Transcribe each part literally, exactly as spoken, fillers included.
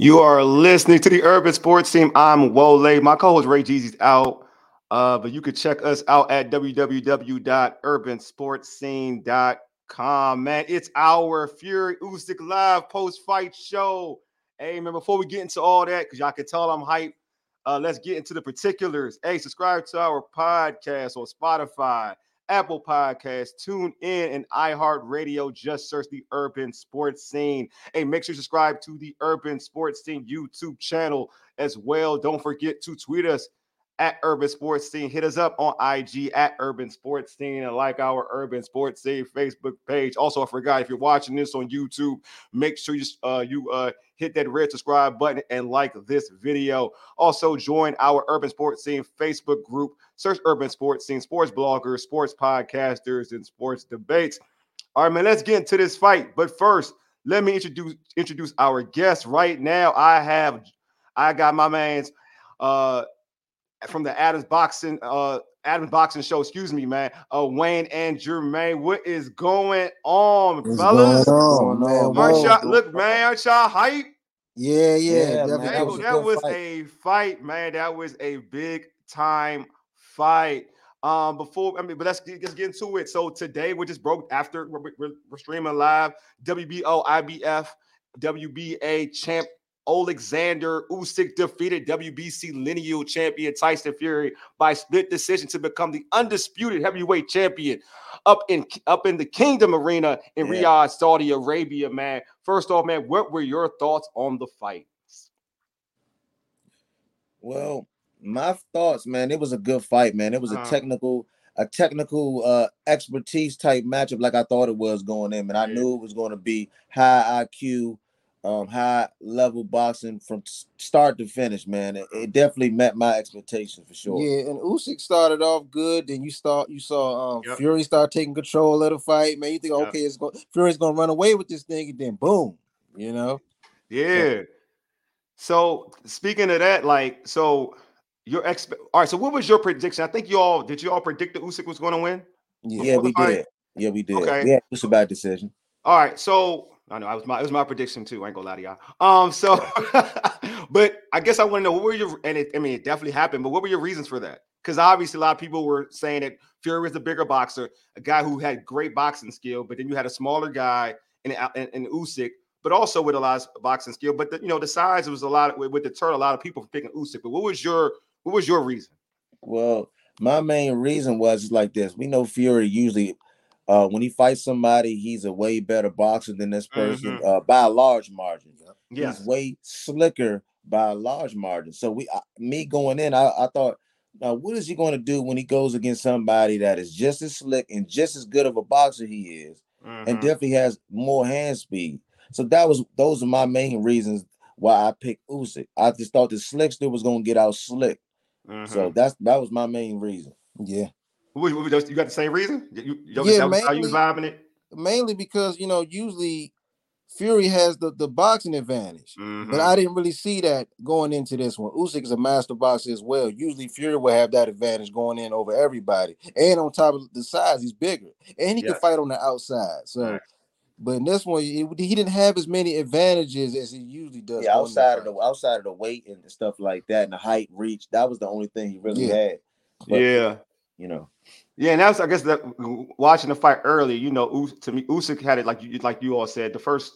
You are listening to the Urban Sports Team. I'm Wole. My co-host Ray Jeezy's out. Uh, but you can check us out at w w w dot urban sports scene dot com. Man, it's our Fury Usyk live post-fight show. Hey, man, before we get into all that, because y'all can tell I'm hyped, uh, let's get into the particulars. Hey, subscribe to our podcast on Spotify, Apple Podcasts, tune in, and iHeartRadio. Just search the Urban Sports Scene. Hey, make sure you subscribe to the Urban Sports Scene YouTube channel as well. Don't forget to tweet us at Urban Sports Scene. Hit us up on I G at Urban Sports Scene and like our Urban Sports Scene Facebook page. Also, I forgot, if you're watching this on YouTube, make sure you uh, you uh, hit that red subscribe button and like this video. Also, join our Urban Sports Scene Facebook group. Search Urban Sports Scene, sports bloggers, sports podcasters, and sports debates. All right, man, let's get into this fight. But first, let me introduce introduce our guest right now. I have, I got my man's uh, from the Adams Boxing uh, Adams Boxing Show. Excuse me, man. Uh, Wayne and Jermaine, what is going on, What's fellas? going on, man? Aren't y'all, Whoa. look, man, aren't y'all hype? Yeah, yeah, Yeah, definitely. man, Hey, that well, was a that good was fight. a fight, man. That was a big time fight. Um, before I mean, but let's get, let's get into it. So today we just broke after we're, we're, we're streaming live. W B O, I B F, W B A champ Alexander Usyk defeated W B C lineal champion Tyson Fury by split decision to become the undisputed heavyweight champion up in up in the Kingdom Arena in Yeah. Riyadh, Saudi Arabia. Man, first off, man, what were your thoughts on the fight? Well, my thoughts, man, it was a good fight, man. It was a Uh-huh. technical, a technical uh expertise type matchup, like I thought it was going in, and I Yeah. knew it was going to be high I Q, um, high level boxing from s- start to finish, man. It, it definitely met my expectations for sure. Yeah, and Usyk started off good. Then you start, you saw um, Yep. Fury start taking control of the fight. Man, you think, Yep. okay, it's going Fury's gonna run away with this thing, and then boom, you know. Yeah. So speaking of that, like, so your exp. All right. So what was your prediction? I think you all did. You all predict that Usyk was going to win Yeah, Yeah, before the we fight? did. Yeah, we did. Okay. We had just a bad decision. All right. So I know I was my it was my prediction too. I ain't gonna lie to y'all. Um. So, but I guess I want to know what were your and it. I mean, it definitely happened. But what were your reasons for that? Because obviously, a lot of people were saying that Fury was the bigger boxer, a guy who had great boxing skill. But then you had a smaller guy in in, in Usyk, but also with a lot of boxing skill. But the, you know, the size was a lot of, would deter a lot of people from picking Usyk. But what was your what was your reason? Well, my main reason was like this. We know Fury usually, uh, when he fights somebody, he's a way better boxer than this person Mhm. uh, by a large margin. He's Yes. way slicker by a large margin. So we, uh, me going in, I, I thought, now what is he going to do when he goes against somebody that is just as slick and just as good of a boxer he is, and Mhm. definitely has more hand speed. So that was those are my main reasons why I picked Usyk. I just thought the slickster was going to get out slick. So Mhm. that's that was my main reason. yeah, What was- what was- You got the same reason? You, you, yeah. that was how you was Mainly, vibing it? mainly because you know usually Fury has the, the boxing advantage, but Mhm. I didn't really see that going into this one. Usyk is a master boxer as well. Usually Fury will have that advantage going in over everybody, and on top of the size, he's bigger, and he can Yes. fight on the outside. So, Right. but in this one, he, he didn't have as many advantages as he usually does. Yeah, going into outside of the fights. outside of the weight and stuff like that, and the height, reach, that was the only thing he really Yeah, had. But Yeah. you know, Yeah, and that's I guess that watching the fight early, you know, Us- to me, Usyk had it like you like you all said. The first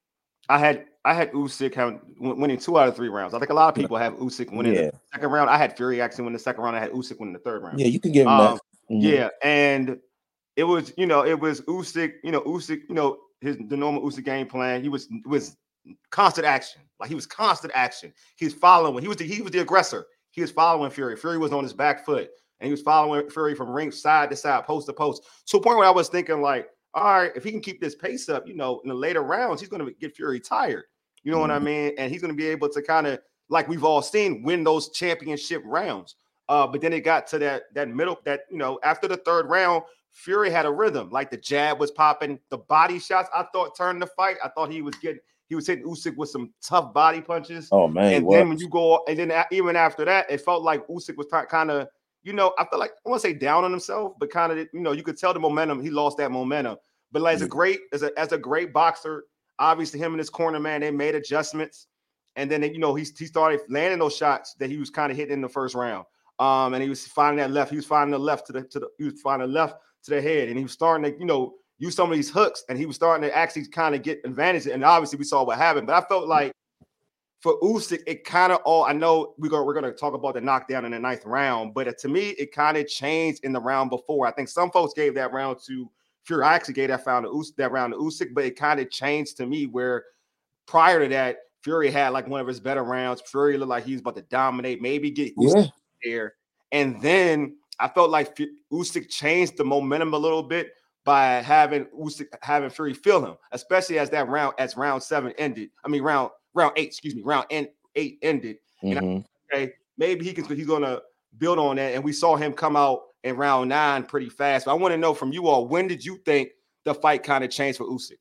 I had I had Usyk having, winning two out of three rounds. I think a lot of people have Usyk winning the yeah, second round. I had Fury actually win the second round. I had Usyk winning the third round. yeah, you can give him that. Um, Mhm. yeah, and it was you know it was Usyk. You know Usyk. You know his the normal Usyk game plan. He was was constant action. Like he was constant action. He's following. He was the he was the aggressor. He was following Fury. Fury was on his back foot, and he was following Fury from ring side to side, post to post. To a point where I was thinking like, all right, if he can keep this pace up, you know, in the later rounds, he's going to get Fury tired. You know what I Mhm. mean? And he's going to be able to kind of, like we've all seen, win those championship rounds. Uh, but then it got to that that middle, that you know, after the third round, Fury had a rhythm. Like the jab was popping, the body shots. I thought turned the fight. I thought he was getting, he was hitting Usyk with some tough body punches. Oh man, he And was. then when you go, and then a- even after that, it felt like Usyk was kind of, you know, I feel like I want to say down on himself, but kind of, you know, you could tell the momentum. He lost that momentum. But like, as a Yeah. great, as a as a great boxer, obviously him and his corner man, they made adjustments. And then, you know, he, he started landing those shots that he was kind of hitting in the first round. Um, and he was finding that left. He was finding the left to the to the. He was finding the left to the head, and he was starting to, you know, use some of these hooks, and he was starting to actually kind of get advantage. And obviously, we saw what happened. But I felt like for Usyk, it kind of all. I know we go. We're going to talk about the knockdown in the ninth round, but to me, it kind of changed in the round before. I think some folks gave that round to Fury. I actually gave that round to Usyk, that round to Usyk, but it kind of changed to me where prior to that, Fury had like one of his better rounds. Fury looked like he was about to dominate, maybe get Usyk yeah. there. And then I felt like Usyk changed the momentum a little bit by having Usyk, having Fury feel him, especially as that round, as round seven ended. I mean, round round eight, excuse me, round end, eight ended. Mm-hmm. And I, okay, maybe he can, he's going to build on that. And we saw him come out in round nine pretty fast. But I want to know from you all, when did you think the fight kind of changed for Usyk?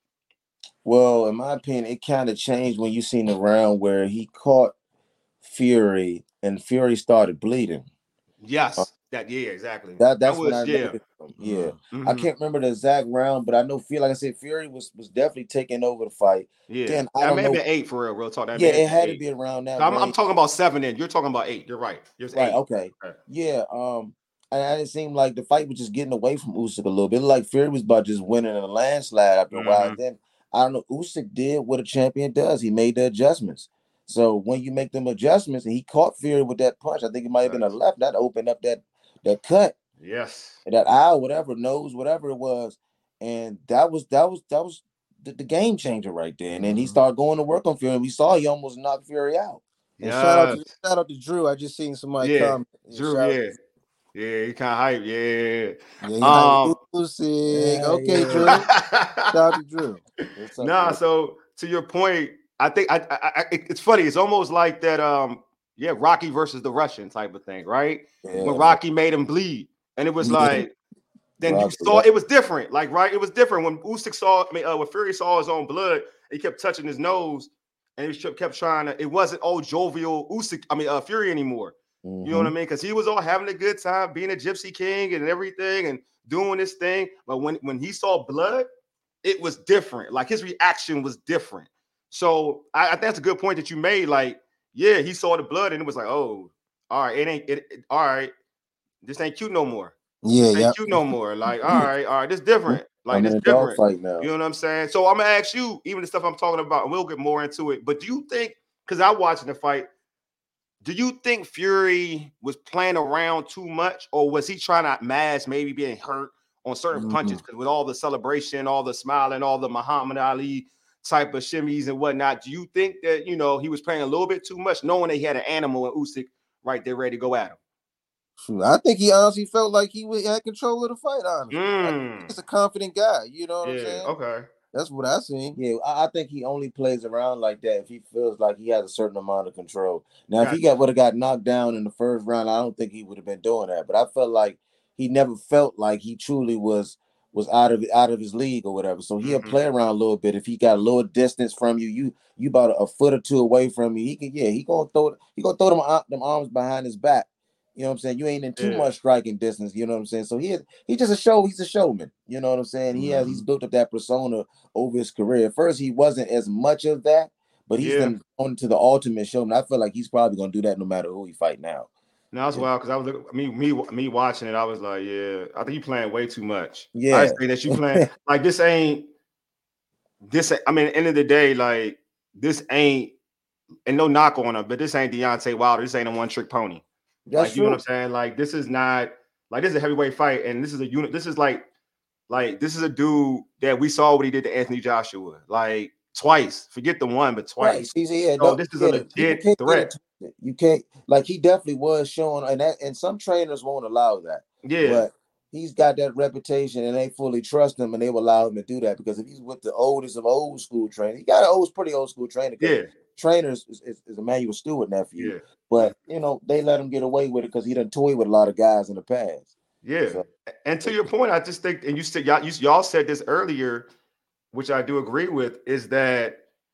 Well, in my opinion, it kind of changed when you seen the round where he caught Fury and Fury started bleeding. Yes, uh, that yeah, exactly. That that's that was, when I yeah, him. yeah. Mm-hmm. I can't remember the exact round, but I know, feel like I said, Fury was was definitely taking over the fight. Yeah, then I that don't may know. have been eight for real. Real talk. That yeah, it had eight. to be around that. So I'm, I'm talking about seven. In you're talking about eight. You're right. You're right. Eight. Okay. okay. Yeah. Um. And it seemed like the fight was just getting away from Usyk a little bit. Like Fury was about just winning in a landslide after mm-hmm. a while. Then I don't know. Usyk did what a champion does. He made the adjustments. So when you make them adjustments, and he caught Fury with that punch, I think it might have been a left that opened up that that cut. Yes. That eye, whatever, nose, whatever it was. And that was that was that was the, the game changer right there. And then he started going to work on Fury. And we saw he almost knocked Fury out. And yes. shout out to shout out to Drew. I just seen somebody yeah. comment. Drew, yeah. yeah. Yeah, he kind of hype. Yeah. Yeah, he um, Usyk. Yeah, okay, yeah. Drew. Shout out to Drew. Nah, so to your point, I think I, I, I it's funny. It's almost like that um yeah, Rocky versus the Russian type of thing, right? Yeah. When Rocky made him bleed. And it was like, then Rocky, you saw, it was different. Like, right, it was different. When Usyk saw, I mean, uh, when Fury saw his own blood, he kept touching his nose, and he kept trying to, it wasn't old jovial Usyk, I mean, uh, Fury anymore. Mm-hmm. You know what I mean? Because he was all having a good time, being a gypsy king and everything, and doing this thing. But when, when he saw blood, it was different. Like, his reaction was different. So I, I think that's a good point that you made. Like, yeah, he saw the blood, and it was like, oh, all right, it ain't, it, it all right. This ain't cute no more. Yeah, this ain't yep. cute no more. Like, all right, all right, this different. Like, I'm this in a different. dog fight now. You know what I'm saying? So I'm gonna ask you, even the stuff I'm talking about, and we'll get more into it. But do you think, because I watched the fight, do you think Fury was playing around too much, or was he trying to mask maybe being hurt on certain mm-hmm. punches? Because with all the celebration, all the smiling, all the Muhammad Ali type of shimmies and whatnot, do you think that, you know, he was playing a little bit too much, knowing that he had an animal in Usyk right there ready to go at him? I think he honestly felt like he had control of the fight, honestly. Mm. He's a confident guy, you know what yeah, I'm saying? Okay. That's what I seen. Yeah, I think he only plays around like that if he feels like he has a certain amount of control. Now, gotcha. If he got would have got knocked down in the first round, I don't think he would have been doing that. But I felt like he never felt like he truly was was out of out of his league or whatever. So he'll mm-hmm. play around a little bit. If he got a little distance from you, you you about a foot or two away from you, he can yeah, he gonna throw he gonna throw them them arms behind his back. You know what I'm saying? You ain't in too yeah. much striking distance. You know what I'm saying? So he he's just a show. He's a showman. You know what I'm saying? He has he's built up that persona over his career. At first, he wasn't as much of that, but he's yeah. been on to the ultimate showman. I feel like he's probably gonna do that no matter who he fight now. No, that's yeah. wild because I was looking, me me me watching it. I was like, yeah, I think you playing way too much. Yeah, I say that you playing like this ain't this. I mean, at the end of the day, like this ain't, and no knock on him, but this ain't Deontay Wilder. This ain't a one trick pony. That's like, true. You know what I'm saying? Like, this is not like this is a heavyweight fight, and this is a unit. This is like, like this is a dude that we saw what he did to Anthony Joshua, like twice. Forget the one, but twice. Right. He's, yeah, so this is yeah, a legit threat. You can't like he definitely was showing, and that, and some trainers won't allow that. Yeah, but he's got that reputation, and they fully trust him, and they will allow him to do that because if he's with the oldest of old school trainers, he got an old, pretty old school trainer. Yeah. Trainers is, is, is Emmanuel Stewart nephew, yeah. but you know they let him get away with it because he done toyed with a lot of guys in the past. Yeah, so, and to your point, I just think, and you said y'all, you, y'all said this earlier, which I do agree with, is that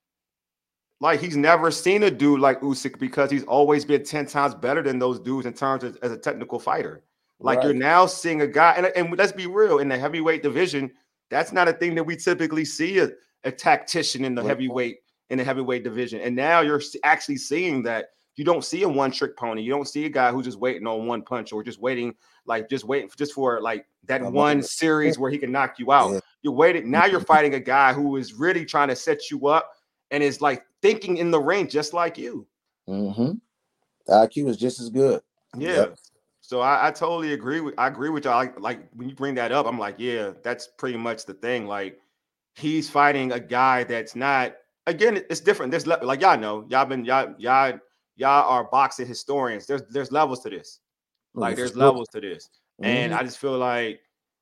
like he's never seen a dude like Usyk because he's always been ten times better than those dudes in terms of as a technical fighter. Like right. You're now seeing a guy, and, and let's be real, in the heavyweight division, that's not a thing that we typically see a, a tactician in the right. heavyweight in the heavyweight division. And now you're actually seeing that you don't see a one-trick pony. You don't see a guy who's just waiting on one punch or just waiting, like just waiting for, just for like that I'm one like, series where he can knock you out. yeah. You're waiting. Now you're fighting a guy who is really trying to set you up and is like thinking in the ring just like you. Mm-hmm. The I Q is just as good. Yeah. Yep. So I, I totally agree with I agree with y'all. Like, like when you bring that up, I'm like, yeah, that's pretty much the thing. Like he's fighting a guy that's not. Again, it's different. There's le- like y'all know, y'all been y'all y'all y'all are boxing historians. There's there's levels to this. Like Yeah, there's sure. levels to this, Mm-hmm. and I just feel like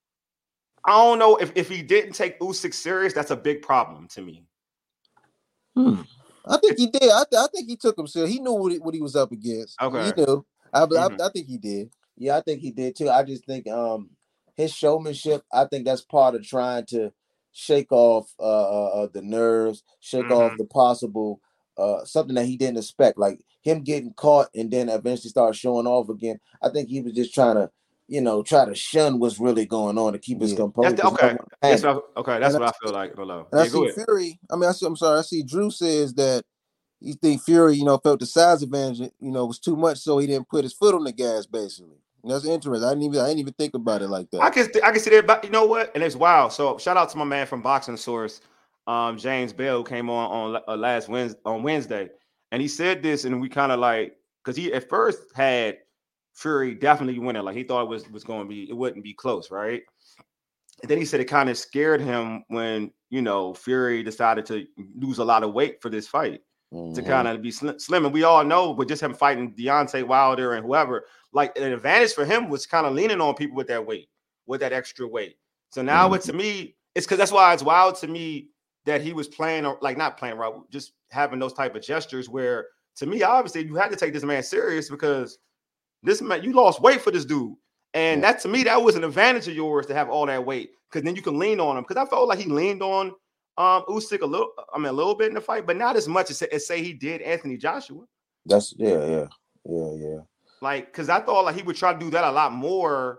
I don't know if if he didn't take Usyk serious, that's a big problem to me. Hmm. I think he did. I, th- I think he took him serious. He knew what he, what he was up against. Okay. He knew. I, Mhm. I I think he did. Yeah, I think he did too. I just think um his showmanship, I think that's part of trying to shake off uh, uh the nerves, shake Mhm. off the possible uh something that he didn't expect, like him getting caught and then eventually start showing off again. I think he was just trying to, you know, try to shun what's really going on to keep his Yeah. composure. That's the, 'cause he don't okay. wanna That's panic. what I, okay. That's And what I, I feel like. Hello. and I Yeah, go see ahead. Fury. I mean, I see, I'm sorry. I see Drew says that he think Fury, you know, felt the size advantage, you know, was too much, so he didn't put his foot on the gas. Basically, and that's interesting. I didn't even I didn't even think about it like that. I can I can see that, but you know what? And it's wild. So shout out to my man from Boxing Source, um, James Bell, who came on on uh, last Wednesday on Wednesday, and he said this, and we kind of like because he at first had Fury definitely winning, like he thought it was was going to be it wouldn't be close, right? And then he said it kind of scared him when you know Fury decided to lose a lot of weight for this fight. To Mhm. kind of be slim, slim. And we all know, but just him fighting Deontay Wilder and whoever, like an advantage for him was kind of leaning on people with that weight, with that extra weight. So now Mhm. it's to me, it's because that's why it's wild to me that he was playing, or like not playing right, just having those type of gestures where to me, obviously, you had to take this man serious because this man, you lost weight for this dude. And Yeah. that to me, that was an advantage of yours to have all that weight. Because then you can lean on him. Because I felt like he leaned on um Usyk a little, I mean, a little bit in the fight, but not as much as, as say he did Anthony Joshua. That's yeah, yeah, yeah, yeah. Like, because I thought like he would try to do that a lot more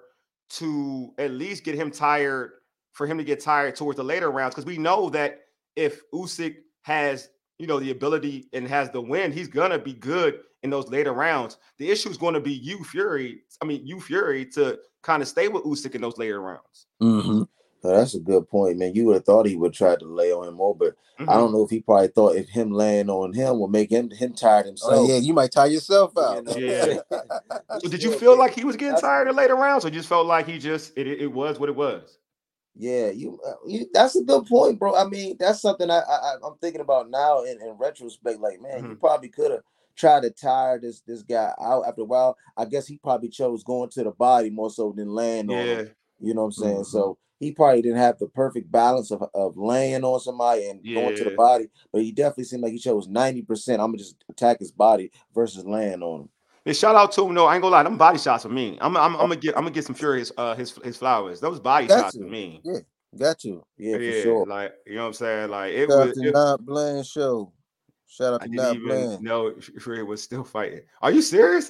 to at least get him tired, for him to get tired towards the later rounds. Because we know that if Usyk has, you know, the ability and has the win, he's gonna be good in those later rounds. The issue is going to be you, Fury. I mean, you, Fury, to kind of stay with Usyk in those later rounds. Mm-hmm. So that's a good point, man. You would have thought he would try to lay on him more, but Mm-hmm. I don't know if he probably thought if him laying on him will make him him tired himself. Oh yeah, you might tire yourself out. You know? Yeah. So did you Still feel big. like he was getting That's- tired in later rounds, or just felt like he just it, it was what it was? Yeah, you, uh, you. That's a good point, bro. I mean, that's something I, I I'm thinking about now in, in retrospect. Like, man, Mhm. you probably could have tried to tire this this guy out after a while. I guess he probably chose going to the body more so than laying on Yeah, him. You know what I'm saying? Mhm. So he probably didn't have the perfect balance of, of laying on somebody and going to the Yeah. body, but he definitely seemed like he chose ninety percent. I'm gonna just attack his body versus laying on him. and shout out to him. No, I ain't gonna lie, them body shots for me. I'm I'm, I'm gonna get I'm gonna get some Furious uh his his flowers. Those body Got shots for to. me. Yeah, got to. Yeah, for Yeah, sure. like you know what I'm saying. Like it Shout out was. to It, Not Bland Show. Shout out I to didn't Not even Bland. know Fury was still fighting. Are you serious?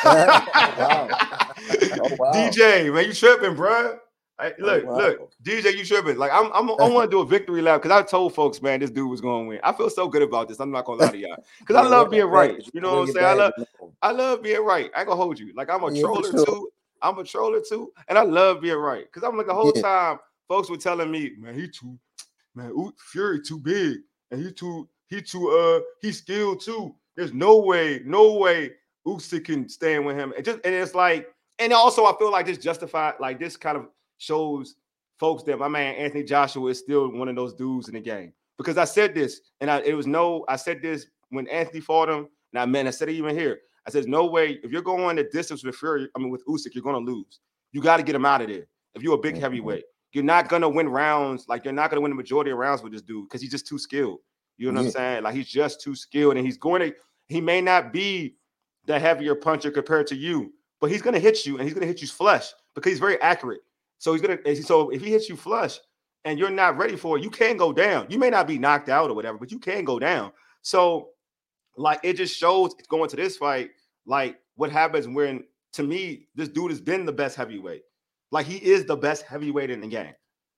Wow. Oh wow. D J, man, you tripping, bro? Hey, look, Oh, wow. look, D J, you tripping? Like I'm, I'm I want to do a victory lap because I told folks, man, this dude was going to win. I feel so good about this. I'm not gonna lie to y'all because I Yeah, love win being your right. badge. You know Win what I'm your saying? I love, badge, no. I love being right. I ain't gonna hold you. Like I'm a Yeah, for troller sure. too. I'm a troller too, and I love being right because I'm like the whole Yeah. time folks were telling me, man, he too, man, ooh, Fury too big, and he too, he too, uh, he's skilled too. There's no way, no way Usyk can stand with him. And just and it's like, and also I feel like this justified, like this kind of shows folks that my man Anthony Joshua is still one of those dudes in the game. Because I said this, and I, it was no, I said this when Anthony fought him, and I mean, I said it even here. I said, no way, if you're going the distance with Fury, I mean, with Usyk, you're going to lose. You got to get him out of there. If you're a big Mhm. heavyweight, you're not going to win rounds. Like, you're not going to win the majority of rounds with this dude because he's just too skilled. You know what Yeah. I'm saying? Like, he's just too skilled, and he's going to, he may not be the heavier puncher compared to you, but he's going to hit you, and he's going to hit you flush because he's very accurate. So he's going to, so if he hits you flush and you're not ready for it, you can go down. You may not be knocked out or whatever, but you can go down. So, like, it just shows going to this fight, like, what happens when, to me, this dude has been the best heavyweight. Like, he is the best heavyweight in the game.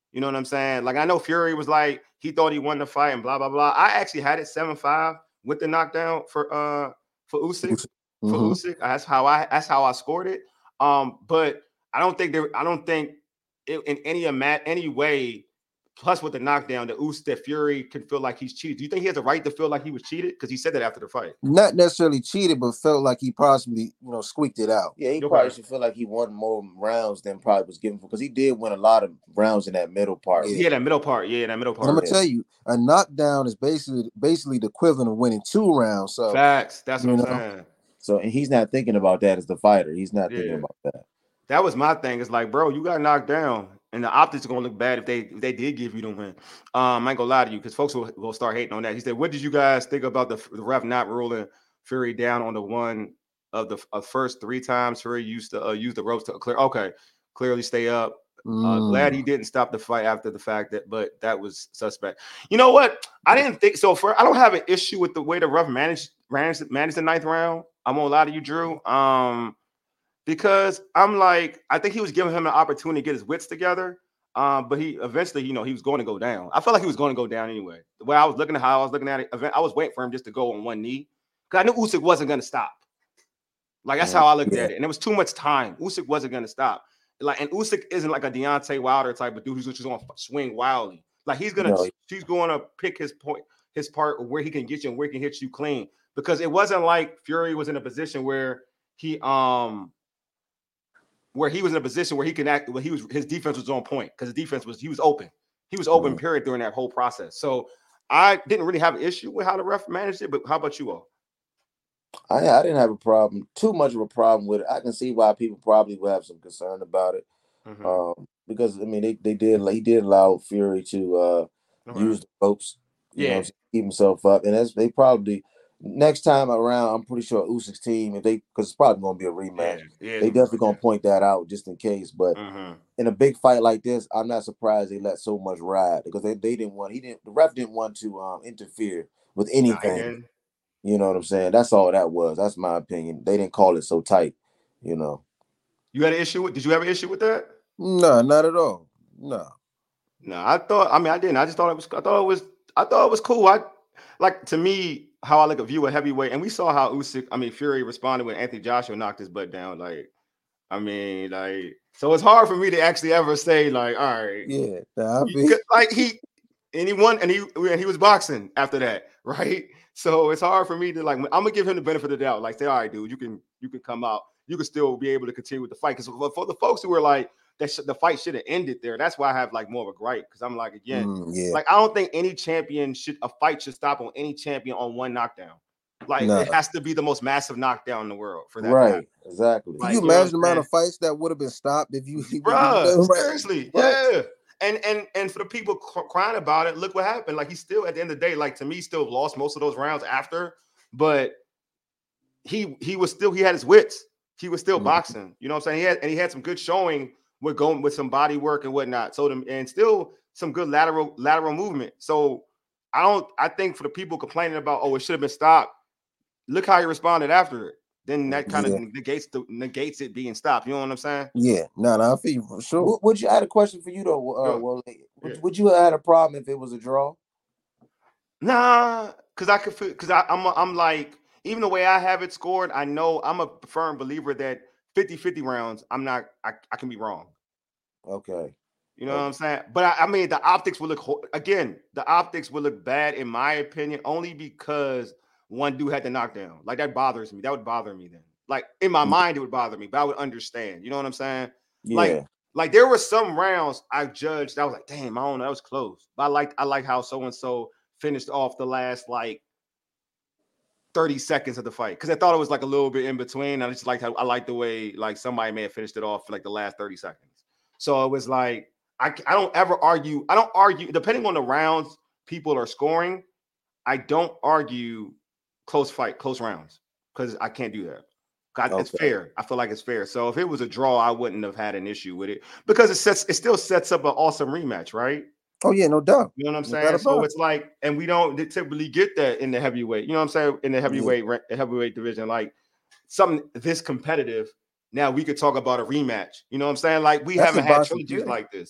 You know what I'm saying? Like I know Fury was like he thought he won the fight and blah blah blah. I actually had it seven five with the knockdown for uh for Usyk mm-hmm. for Usyk. That's how I that's how I scored it. Um, but I don't think there. I don't think it, in any any way. Plus, with the knockdown, the Usyk that Fury can feel like he's cheated. Do you think he has a right to feel like he was cheated? Because he said that after the fight. Not necessarily cheated, but felt like he possibly, you know, squeaked it out. Yeah, he okay. probably should feel like he won more rounds than probably was given for, because he did win a lot of rounds in that middle part. Yeah, yeah that middle part. Yeah, that middle part. And I'm gonna yeah. tell you, a knockdown is basically basically the equivalent of winning two rounds. So facts. That's what I'm know. saying. So and he's not thinking about that as the fighter. He's not yeah. thinking about that. That was my thing. It's like, bro, you got knocked down. And the optics are gonna look bad if they if they did give you the win. Um, I ain't gonna lie to you because folks will, will start hating on that. He said, "What did you guys think about the, the ref not ruling Fury down on the one of the uh, first three times Fury used to uh, use the ropes to clear? Okay, clearly stay up. Mm. Uh, glad he didn't stop the fight after the fact that, but that was suspect. You know what? I didn't think so. For I don't have an issue with the way the ref managed managed, managed the ninth round. I won't lie to you, Drew. Um. Because I'm like, I think he was giving him an opportunity to get his wits together. Um, but he eventually, you know, he was going to go down. I felt like he was going to go down anyway. The way I was looking at how I was looking at it, I was waiting for him just to go on one knee. Because I knew Usyk wasn't going to stop. Like, that's how I looked yeah. at it. And it was too much time. Usyk wasn't going to stop. Like, and Usyk isn't like a Deontay Wilder type of dude who's just going to swing wildly. Like, he's going to, no. he's going to pick his point, his part where he can get you and where he can hit you clean. Because it wasn't like Fury was in a position where he, um, where he was in a position where he can act, where he was, his defense was on point because his defense was, he was open. He was open, mm-hmm. period, during that whole process. So I didn't really have an issue with how the ref managed it, but how about you all? I, I didn't have a problem, too much of a problem with it. I can see why people probably would have some concern about it. Mm-hmm. Um, because, I mean, they, they did, he did allow Fury to uh, mm-hmm. use the ropes, you yeah. know, to keep himself up. And that's, they probably, next time around, I'm pretty sure Usyk's team, if they, because it's probably going to be a rematch, yeah, yeah, they definitely going to yeah. point that out just in case. But mm-hmm. in a big fight like this, I'm not surprised they let so much ride because they, they didn't want, he didn't, the ref didn't want to um, interfere with anything. You know what I'm saying? That's all that was. That's my opinion. They didn't call it so tight, you know. You had an issue with, did you have an issue with that? No, not at all. No. No, I thought, I mean, I didn't. I just thought it was, I thought it was, I thought it was cool. I, like, to me, how I like a view of heavyweight, and we saw how Usyk, I mean, Fury responded when Anthony Joshua knocked his butt down. Like, I mean, like, so it's hard for me to actually ever say, like, all right. Yeah. Nah, like, he, and he won, and he, and he was boxing after that, right? So it's hard for me to, like, I'm gonna give him the benefit of the doubt. Like, say, all right, dude, you can, you can come out, you can still be able to continue with the fight. Because for the folks who were like, that sh- the fight should have ended there. That's why I have like more of a gripe. Because I'm like, again, mm, yeah. like I don't think any champion should, a fight should stop on any champion on one knockdown. Like no. It has to be the most massive knockdown in the world for that. Right, exactly. Can like, you imagine the amount of fights that would have been stopped if you, Bruh, seriously, right. yeah. And and and for the people crying about it, look what happened. Like he still, at the end of the day, like to me, still lost most of those rounds after, but he he was still, he had his wits. He was still mm-hmm. boxing. You know what I'm saying? He had and he had some good showing with going with some body work and whatnot. So them and still some good lateral lateral movement. So I don't. I think for the people complaining about, oh, it should have been stopped. Look how he responded after it. Then that kind of yeah. negates the negates it being stopped. You know what I'm saying? Yeah. No, no, I feel you for sure. Would, would you I had a question for you though? Uh, sure. Well, would, yeah. would you have had a problem if it was a draw? Nah, because I could feel because I'm I'm like, even the way I have it scored, I know I'm a firm believer that fifty-fifty rounds, I'm not, I, I can be wrong. Okay. You know okay. what I'm saying? But I, I mean, the optics would look, again, the optics would look bad in my opinion, only because one dude had the knockdown. Like that bothers me. That would bother me then. Like in my mind, it would bother me, but I would understand. You know what I'm saying? Yeah. Like, like there were some rounds I judged. I was like, damn, I don't know, that was close. But I like, I like how so-and-so finished off the last like thirty seconds of the fight because I thought it was like a little bit in between. I just liked how I liked the way like somebody may have finished it off for like the last thirty seconds. So it was like I, I don't ever argue. I don't argue depending on the rounds people are scoring. I don't argue close fight, close rounds because I can't do that. God, okay. It's fair. I feel like it's fair. So if it was a draw, I wouldn't have had an issue with it because it sets it still sets up an awesome rematch, right? Oh, yeah, no doubt. You know what I'm saying? No so it's like, and we don't typically get that in the heavyweight. You know what I'm saying? In the heavyweight yeah. heavyweight division, like something this competitive. Now we could talk about a rematch. You know what I'm saying? Like we That's haven't had trilogies like this.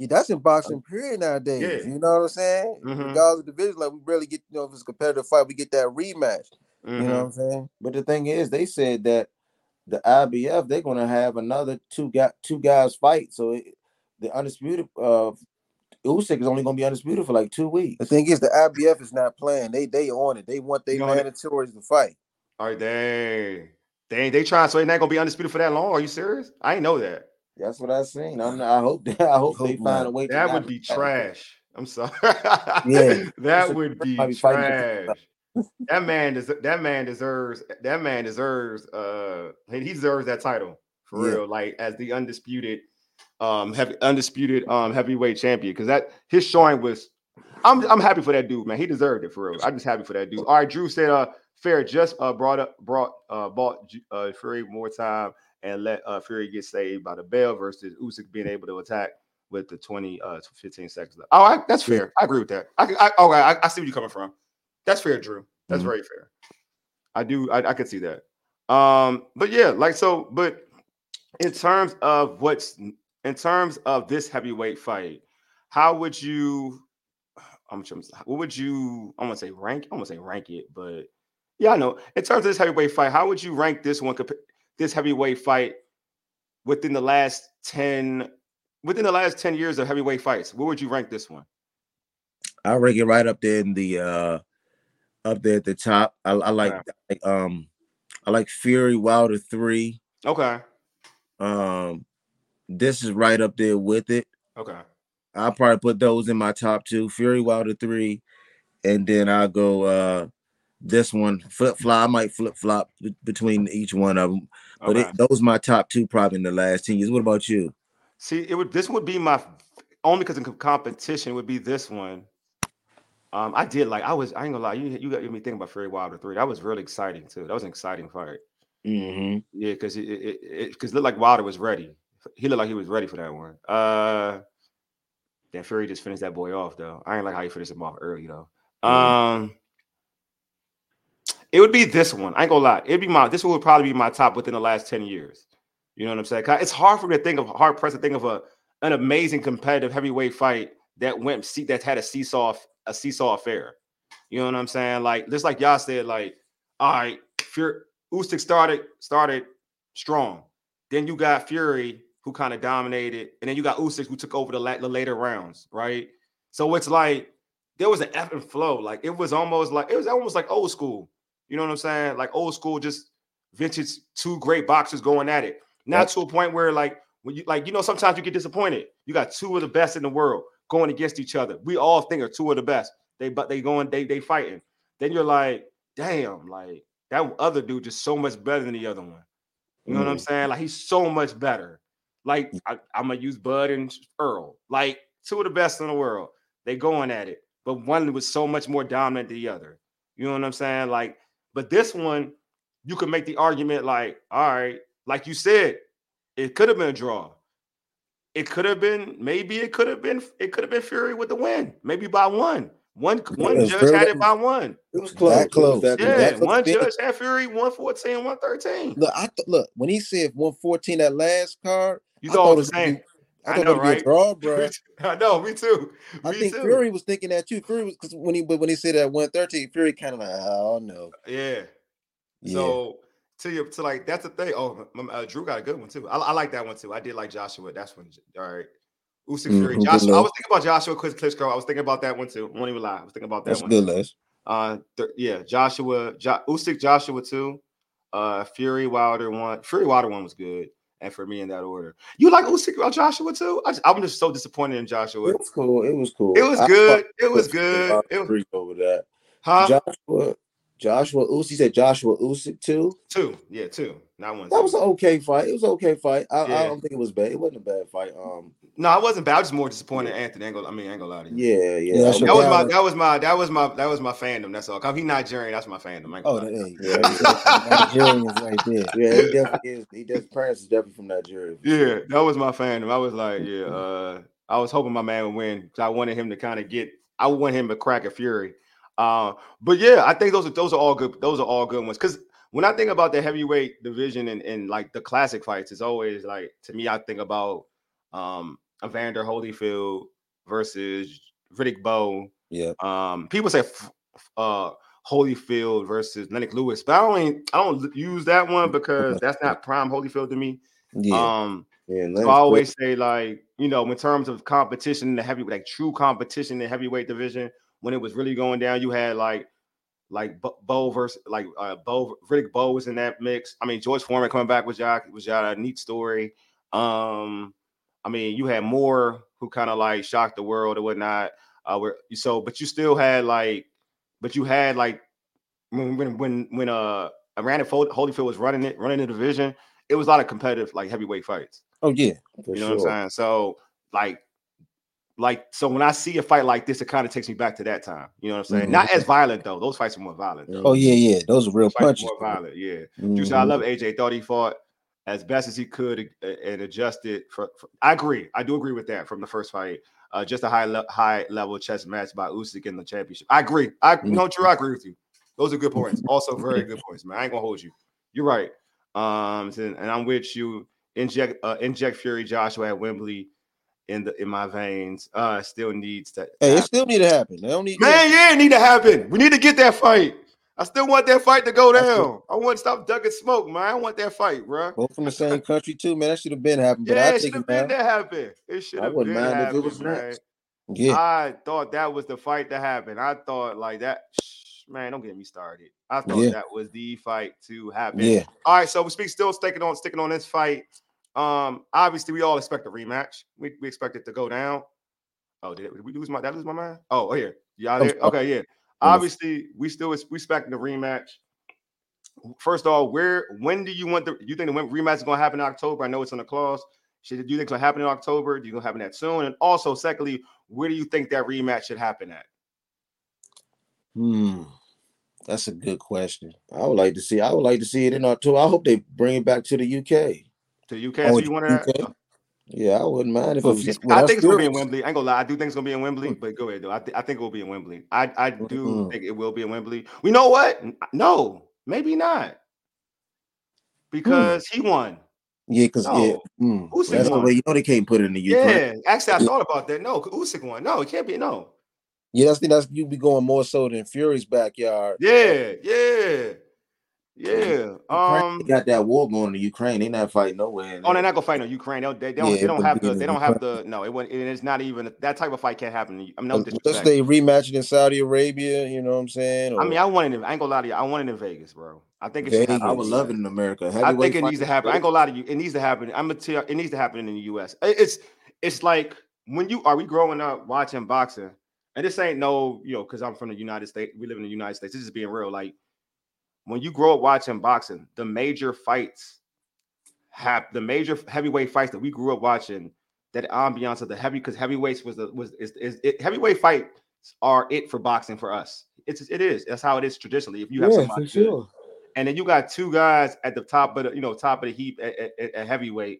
Yeah, that's in boxing period nowadays. Yeah. You know what I'm saying? Mm-hmm. Regardless of division, like we barely get, you know, if it's a competitive fight, we get that rematch. Mm-hmm. You know what I'm saying? But the thing is, they said that the I B F they're gonna have another two guy two guys fight. So it, the undisputed uh Usyk is only gonna be undisputed for like two weeks. The thing is, the I B F is not playing. They they on it. They want their mandatories to fight. Are they? They they trying, so they're not gonna be undisputed for that long. Are you serious? I didn't know that. That's what I seen. I'm not, I hope that I hope, hope they find a way. That to would be trash. I'm sorry. Yeah, that would be trash. that man does. That man deserves. That man deserves. Uh, he deserves that title for yeah. real. Like as the undisputed, um, heavy, undisputed um heavyweight champion. Because that his showing was. I'm I'm happy for that dude, man. He deserved it for real. I'm just happy for that dude. All right, Drew said. Uh, Fair just uh brought up brought uh bought uh Fury more time and let uh Fury get saved by the bell versus Usyk being able to attack with the twenty uh fifteen seconds left. Oh, I, that's fair. Yeah. I agree with that. I I okay, I, I see where you're coming from. That's fair, Drew. That's mm-hmm. very fair. I do. I, I could see that. Um, but yeah, like so. But in terms of what's in terms of this heavyweight fight, how would you? I'm sure, what would you? I'm gonna say rank. I'm gonna say rank it, but. Yeah, I know. In terms of this heavyweight fight, how would you rank this one, this heavyweight fight within the last ten, within the last ten years of heavyweight fights? Where would you rank this one? I rank it right up there in the, uh, up there at the top. I, I like, okay. um, I like Fury Wilder three. Okay. Um, this is right up there with it. Okay. I'll probably put those in my top two. Fury Wilder three, and then I'll go. Uh, This one flip flop. I might flip flop between each one of them, but okay. it, those are my top two probably in the last ten years. What about you? See, it would this would be my only because in competition would be this one. Um, I did like I was I ain't gonna lie, you you got me thinking about Fury Wilder three. That was really exciting too. That was an exciting fight. Mm-hmm. Yeah, because it it because it, it looked like Wilder was ready. He looked like he was ready for that one. Uh, then Fury just finished that boy off though. I ain't like how he finished him off early though. Mm-hmm. Um. It would be this one. I ain't gonna lie. It'd be my. This one would probably be my top within the last ten years. You know what I'm saying? It's hard for me to think of. Hard pressed to think of a an amazing competitive heavyweight fight that went see that had a seesaw a seesaw affair. You know what I'm saying? Like just like y'all said. Like all right, Fury, Usyk started started strong. Then you got Fury who kind of dominated, and then you got Usyk who took over the, la- the later rounds. Right? So it's like there was an ebb and flow. Like it was almost like it was almost like old school. You know what I'm saying? Like old school, just vintage, two great boxers going at it. Not yep. to a point where like when you like, you know, sometimes you get disappointed. You got two of the best in the world going against each other. We all think are two of the best. They but they going, they they fighting. Then you're like, damn, like that other dude just so much better than the other one. You know mm. what I'm saying? Like he's so much better. Like I, I'm gonna use Bud and Earl, like two of the best in the world. They going at it, but one was so much more dominant than the other. You know what I'm saying? Like. But this one, you could make the argument like, all right, like you said, it could have been a draw. It could have been, maybe it could have been, it could have been Fury with the win, maybe by one. One one judge had it by one. It was close. That close. Yeah, that one judge had Fury one fourteen, one thirteen. Look, I th- look when he said one fourteen that last card, you thought, thought it was the same. I, I know, right? A draw, bro. I know, me too. Me I think too. Fury was thinking that too. Fury was because when he but when he said that one thirteen, Fury kind of like, oh no. Yeah. yeah. So to you to like that's the thing. Oh, uh, Drew got a good one too. I, I like that one too. I did like Joshua. That's when all right. Usyk Fury. Mm-hmm, Joshua. I was thinking about Joshua Klitschko. I was thinking about that one too. I won't even lie. I was thinking about that that's one. That's good, Les. Uh, th- yeah, Joshua, jo- Usyk, Joshua two. Uh, Fury Wilder one. Fury Wilder one was good. And for me in that order, you like Usyk or Joshua too? I just, I'm just so disappointed in Joshua. It was cool. It was cool. It was good. It was good. It was over that. Huh? Joshua, Joshua Usyk said Joshua Usyk two. Two, yeah, two. Not one. That two. was an okay fight. It was an okay fight. I, yeah. I don't think it was bad. It wasn't a bad fight. Um, no, it wasn't bad. I was just more disappointed in Anthony. I ain't gonna, I mean, I ain't gonna lie to you. Yeah, yeah. yeah that was my, that was my, that was my, that was my fandom. That's all. Cause he's Nigerian. That's my fandom. Oh, that, yeah, Nigerian is right there. Yeah, he definitely is. He does. Parents is definitely from Nigeria. Yeah, that was my fandom. I was like, yeah. Uh, I was hoping my man would win because I wanted him to kind of get. I want him to crack a Fury. Uh, but yeah, I think those are those are all good. Those are all good ones. Because when I think about the heavyweight division and, and like the classic fights, it's always like to me. I think about um, Evander Holyfield versus Riddick Bowe. Yeah. Um, people say uh, Holyfield versus Lennox Lewis, but I don't I don't use that one because that's not prime Holyfield to me. Yeah. Um, Yeah, so I always say, like, you know, in terms of competition in the heavy, like true competition in the heavyweight division, when it was really going down, you had like like Bowe versus like uh, Bowe, Riddick Bowe was in that mix. I mean, George Foreman coming back was y'all was y'all a neat story. Um, I mean, you had Moore who kind of like shocked the world or whatnot. Uh, where so, but you still had like, but you had like when when when when uh Evander Holyfield was running it, running the division, it was a lot of competitive like heavyweight fights. Oh yeah, for you know sure. what I'm saying? So like. Like, so when I see a fight like this, it kind of takes me back to that time. You know what I'm saying? Mm-hmm. Not as violent, though. Those fights are more violent, though. Oh, yeah, yeah. Those are real Those punches. More violent, yeah. Mm-hmm. Juice, I love A J. Thought he fought as best as he could and adjusted. For, for I agree. I do agree with that from the first fight. Uh, just a high le- high level chess match by Usyk in the championship. I agree. I mm-hmm. no, Drew, I agree with you. Those are good points. Also, very good points, man. I ain't gonna hold you. You're right. Um, and, and I'm with you. Inject, uh, inject Fury Joshua at Wembley. In the in my veins, uh, still needs to. Hey, happen. It still need to happen. They don't need. Man, yeah, it need to happen. We need to get that fight. I still want that fight to go down. I want to stop ducking smoke, man. I want that fight, bro. Both from the same country too, man. That should have been happened. But yeah, I it should have been that happen. It should have been mind happen, if it was man. next. Yeah, I thought that was the fight to happen. I thought like that. Man, don't get me started. I thought yeah. that was the fight to happen. Yeah. All right, so we speak still sticking on sticking on this fight. Um, obviously, we all expect a rematch. We, we expect it to go down. Oh, did, it, did we lose my? Did I lose my mind? Oh, oh yeah, y'all there? Okay, yeah. Obviously, we still we expecting the rematch. First of all, where when do you want the? You think the rematch is going to happen in October? I know it's on the clause. Should do you think it's going to happen in October? Do you going to happen that soon? And also, secondly, where do you think that rematch should happen at? Hmm. That's a good question. I would like to see. I would like to see it in October. I hope they bring it back to the U K. To the U K, oh, so you want to? Yeah, I wouldn't mind if well, it was. I think it's gonna be in Wembley. I ain't gonna lie. I do think it's gonna be in Wembley. But go ahead, though. I, th- I think it will be in Wembley. I I do mm-hmm. think it will be in Wembley. We know what? No, maybe not. Because hmm. he won. Yeah, because no. yeah, mm. Usyk that's won. The way you know they can't put it in the U K. Yeah, actually, I thought about that. No, Usyk won. No, it can't be. No. Yeah, that's that's you be going more so than Fury's backyard. Yeah, yeah, yeah. Um, they got that war going in Ukraine. They not fighting nowhere. Oh, they're not gonna fight in Ukraine. They don't. They don't, yeah, they don't have the. They don't have the. No, it wouldn't. It's not even that type of fight can't happen. I mean, no disrespect. Unless they rematch it in Saudi Arabia, you know what I'm saying? Or, I mean, I want it. I ain't gonna lie to you. I want it in Vegas, bro. I think it should happen. I would love it in America. I think it needs to happen. I ain't gonna lie to you. It needs to happen. I'm gonna tell you, it needs to happen in the U S. It's it's like when you are we growing up watching boxing, and this ain't no, you know, because I'm from the United States. We live in the United States. This is being real. Like when you grow up watching boxing, the major fights have the major heavyweight fights that we grew up watching. That ambiance of the heavy, because heavyweights was the was is, is it, heavyweight fights are it for boxing for us. It's it is. That's how it is traditionally. If you have yeah, somebody for sure. good. And then you got two guys at the top of the, you know, top of the heap at, at, at heavyweight.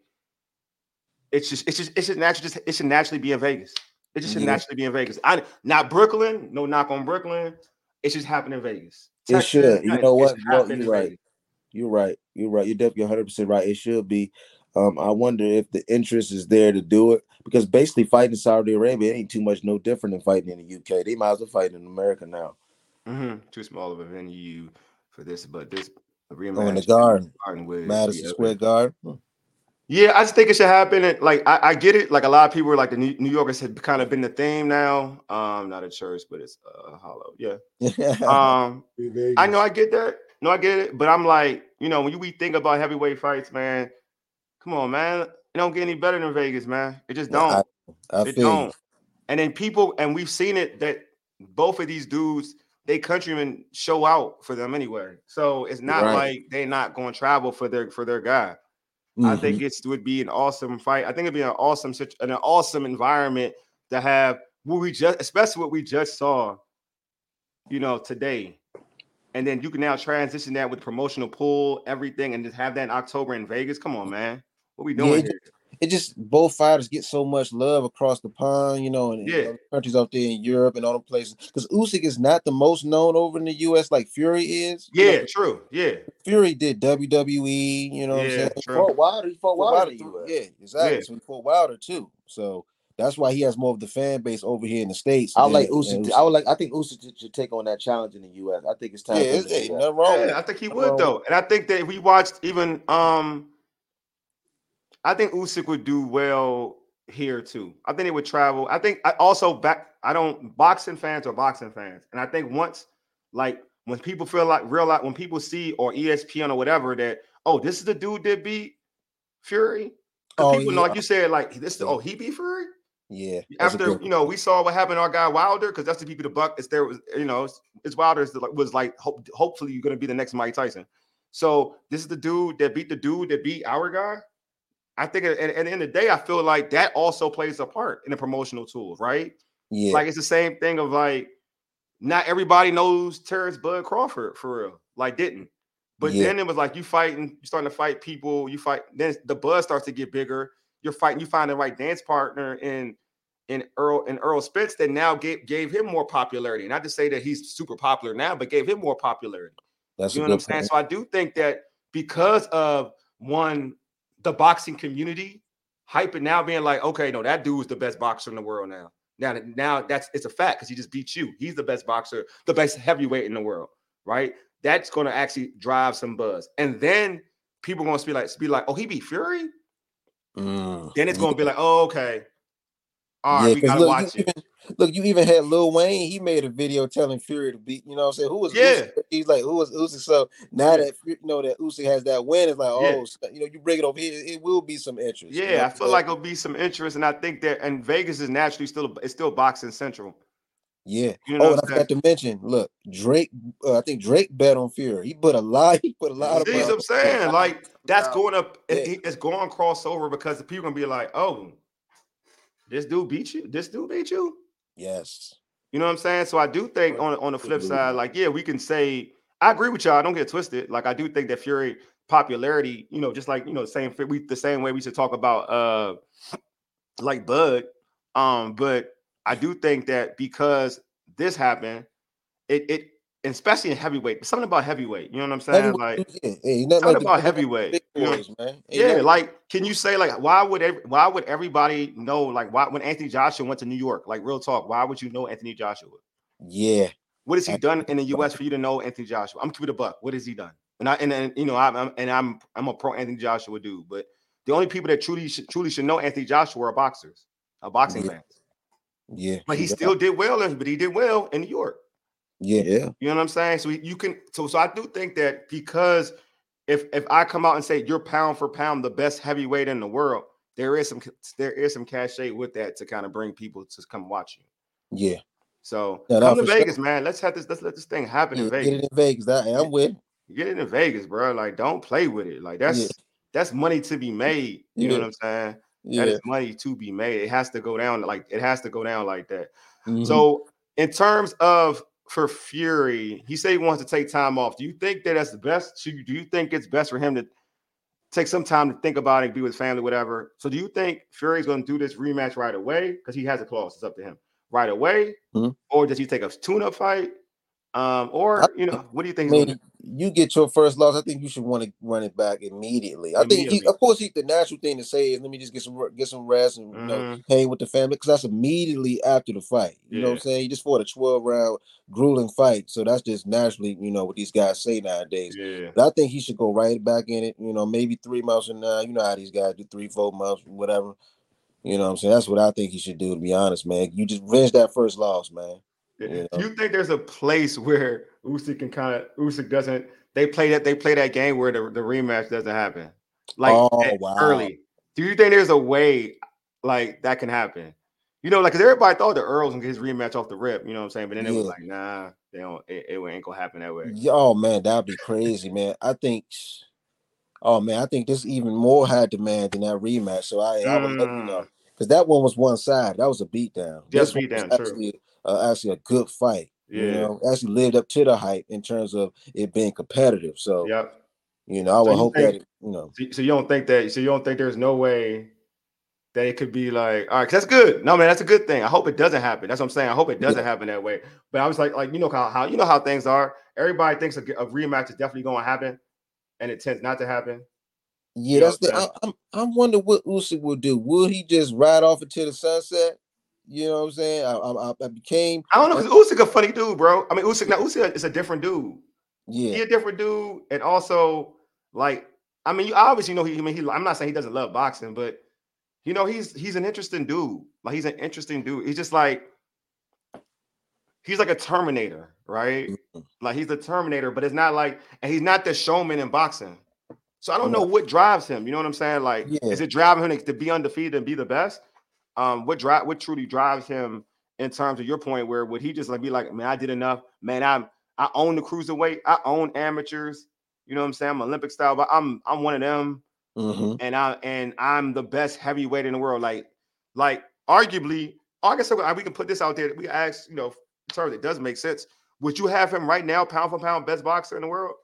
It's just, it's just, it should naturally just, it should naturally be in Vegas. It just should yeah. naturally be in Vegas. I not Brooklyn, no knock on Brooklyn. It should happen in Vegas. Texas, it should. You know what? Well, you're right. Vegas. You're right. You're right. You're definitely one hundred percent right. It should be. Um, I wonder if the interest is there to do it because basically fighting in Saudi Arabia ain't too much no different than fighting in the U K. They might as well fight in America now. Mm-hmm. Too small of a venue for this, but this rematch oh, in the garden, with Madison yeah, Square Garden. Hmm. Yeah, I just think it should happen. And like I, I get it. Like a lot of people are like the New Yorkers have kind of been the theme now. Um, not a church, but it's uh hollow. Yeah. um, I know I get that. No, I get it. But I'm like, you know, when you we think about heavyweight fights, man, come on, man. It don't get any better than Vegas, man. It just don't. I, I it don't. You. And then people, and we've seen it that both of these dudes, they countrymen show out for them anyway. So it's not right. like they're not going to travel for their for their guy. Mm-hmm. I think it would be an awesome fight. I think it'd be an awesome an awesome environment to have what we just, especially what we just saw, you know, today. And then you can now transition that with promotional pull, everything, and just have that in October in Vegas. Come on, man. What we doing yeah, it, here? It just both fighters get so much love across the pond, you know, and, yeah. and countries out there in Europe and all the places. Because Usyk is not the most known over in the U S like Fury is. Yeah, you know? True. Yeah. Fury did W W E, you know yeah, what I'm saying? True. He fought Wilder. He fought Wilder. Wilder yeah, exactly. Yeah. So he fought Wilder too. So That's why he has more of the fan base over here in the States. I would than, like Usyk. than I would like. I think Usyk should take on that challenge in the U S. I think it's time Yeah, for him it's, to do hey, that. nothing wrong with Yeah, it. I think he Nothing would wrong though, with and I think that if we watched even, um, I think Usyk would do well here too. I think it would travel. I think I also back. I don't boxing fans are boxing fans, and I think once like when people feel like real like when people see or E S P N or whatever that oh this is the dude that beat Fury because Oh, people know yeah. like you said like this Yeah. oh he beat Fury. Yeah, that's a After good you know, we saw what happened to our guy Wilder because that's the people the buck. It's there was you know, it's, it's Wilder is the, like, was like hope, hopefully you're gonna be the next Mike Tyson. So this is the dude that beat the dude that beat our guy. I think at, at the end of the day, I feel like that also plays a part in the promotional tools, right? Yeah. Like it's the same thing of like not everybody knows Terrence Bud Crawford for real, like didn't. But Yeah. then it was like you fighting, you starting to fight people, you fight, then the buzz starts to get bigger. You're fighting, you find the right dance partner in in Earl and Earl Spence that now gave gave him more popularity. Not to say that he's super popular now, but gave him more popularity. That's You a know what I'm good saying? point. So I do think that because of one, the boxing community hyping now being like, okay, no, that dude is the best boxer in the world now. Now, now that's it's a fact because he just beat you. He's the best boxer, the best heavyweight in the world, right? That's going to actually drive some buzz, and then people going to be like, be like, oh, he beat Fury. Mm, Then it's yeah. going to be like, oh, okay, all right, Yeah, we because got to look, you watch it. even look, you even had Lil Wayne. He made a video telling Fury to beat. You know what I'm saying? Who was Yeah, Usyk? He's like, who was Usyk? So now yeah, that you know that Usyk has that win, it's like, yeah. oh, you know, you bring it over here, it will be some interest. You know Yeah, I what I'm feel saying? like it'll be some interest, and I think that and Vegas is naturally still it's still boxing central. Yeah. You know Oh, what and I'm I saying? forgot to mention. Look, Drake. Uh, I think Drake bet on Fury. He put a lot. He put a lot of See money. what I'm saying? Like that's Wow. going up. Yeah. It, it's going crossover because the people gonna be like, "Oh, this dude beat you. This dude beat you." Yes. You know what I'm saying? So I do think on on the flip Absolutely. side, like yeah, we can say I agree with y'all. Don't get twisted. Like I do think that Fury popularity, you know, just like you know, the same we the same way we should talk about uh like Bud. Um, but I do think that because this happened, it it especially in heavyweight, something about heavyweight. You know what I'm saying? Like Heavyweight. Yeah. Hey, nothing like something the about ain't nothing like heavyweight. big You know, boys, man. Ain't yeah. nothing. Like, can you say like why would every, why would everybody know like why when Anthony Joshua went to New York? Like real talk, why would you know Anthony Joshua? Yeah. What has he I- done in the U S for you to know Anthony Joshua? I'm keeping it a buck. What has he done? And I and, and you know I'm, I'm and I'm I'm a pro Anthony Joshua dude, but the only people that truly should, truly should know Anthony Joshua are boxers, are boxing Yeah. fans. Yeah. But he You still did well, in, but he did well in New York. Yeah. Yeah. You know what I'm saying? So you can so so I do think that because if if I come out and say you're pound for pound the best heavyweight in the world, there is some there is some cachet with that to kind of bring people to come watch you. Yeah. So No, no, come to for Vegas, sure. man. Let's have this. Let's let this thing happen Yeah, in get it Vegas. in Vegas. I, I'm with. Get it in Vegas, bro. Like, don't play with it. Like, Yeah. that's that's money to be made. You know Yeah. what I'm saying? That Yeah. is money to be made. It has to go down like it has to go down like that. Mhm. So, in terms of for Fury, he said he wants to take time off. Do you think that that's the best? Do you, do you think it's best for him to take some time to think about it, be with family, whatever? So, do you think Fury's going to do this rematch right away? Because he has a clause. It's up to him. Right away, Mhm. or does he take a tune-up fight? Um, I or you know, what do you think he's I going to mean, do? you get your first loss. I think you should want to run it back immediately. I think, he, Immediately. of course, he, the natural thing to say is, "Let me just get some get some rest and you know Mm-hmm. hang with the family," because that's immediately after the fight. You know what I'm Yeah. saying? You just fought a twelve round grueling fight, so that's just naturally, you know, what these guys say nowadays. Yeah. But I think he should go right back in it. You know, maybe three months from now. You know how these guys do, three, four months, whatever. You know what I'm saying? That's what I think he should do. To be honest, man, you just avenge that first loss, man. You Do know? you think there's a place where Usyk can kind of Usyk doesn't they play that they play that game where the, the rematch doesn't happen like Oh at- wow. early? Do you think there's a way like that can happen? You know, like because everybody thought the Earls would get his rematch off the rip. You know what I'm saying? But then it was Yeah. like, nah, they don't. It, it ain't gonna happen that way. Oh man, that'd be crazy, man. I think. Oh man, I think this even more high demand than that rematch. So I, I would, let- you know, Mm, because that one was one side. That was a beatdown. just This one beat was down, true. actually, uh, actually a good fight. You Yeah. know, actually lived up to the hype in terms of it being competitive. So Yep. you know, I So would you hope that think? it, you know, So so you don't think that? So you don't think there's no way that it could be like, all right, 'cause that's good. No, man, that's a good thing. I hope it doesn't happen. That's what I'm saying. I hope it doesn't yeah, happen that way. But I was like, like you know how, how you know how things are. Everybody thinks a, a rematch is definitely going to happen, and it tends not to happen. Yeah, that's the. I, I'm. I wonder what Usyk will do. Will he just ride off into the sunset? You know what I'm saying? I, I, I became. I don't know because Usyk a funny dude, bro. I mean, Usyk now Usyk is a different dude. Yeah, he a different dude, and also like I mean, you obviously know he. I mean, he. I'm not saying he doesn't love boxing, but you know, he's he's an interesting dude. Like he's an interesting dude. He's just like he's like a Terminator, right? Mm-hmm. Like he's a Terminator, but it's not like, and he's not the showman in boxing. So I don't know what drives him. You know what I'm saying? Like, yeah. Is it driving him to be undefeated and be the best? Um, what drive? What truly drives him in terms of your point? Where would he just like be like, man, I did enough, man. I'm I own the cruiserweight. I own amateurs. You know what I'm saying? I'm Olympic style, but I'm I'm one of them, mm-hmm. and I and I'm the best heavyweight in the world. Like, like arguably, I guess we can put this out there. We ask, you know, in terms it does make sense. Would you have him right now, pound for pound, best boxer in the world?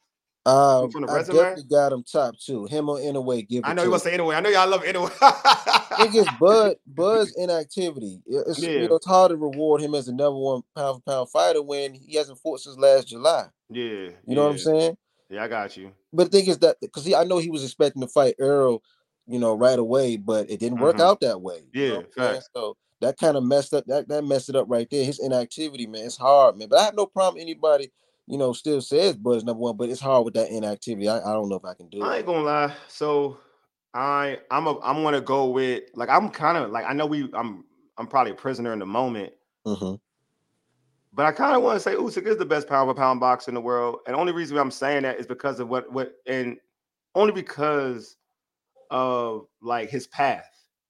Um, From the I resume? definitely got him top two. Him or Inoue. Give it I know you want to say Inoue. I know y'all love Inoue. I think it's Bud. Bud's inactivity. It's, yeah. you know, it's hard to reward him as a number one pound for pound fighter when he hasn't fought since last July. Yeah, you yeah. know what I'm saying? Yeah, I got you. But the thing is that because I know he was expecting to fight Earl, you know, right away, but it didn't work mm-hmm. out that way. Yeah, you know so that kind of messed up. That that messed it up right there. His inactivity, man, it's hard, man. But I have no problem anybody. You know, still says Bud's number one, but it's hard with that inactivity. I, I don't know if I can do I it. I ain't gonna lie. So I I'm a I'm gonna go with like I'm kind of like I know we I'm I'm probably a prisoner in the moment, mm-hmm. but I kind of want to say Usyk is the best pound for pound boxer in the world, and the only reason I'm saying that is because of what what and only because of like his path.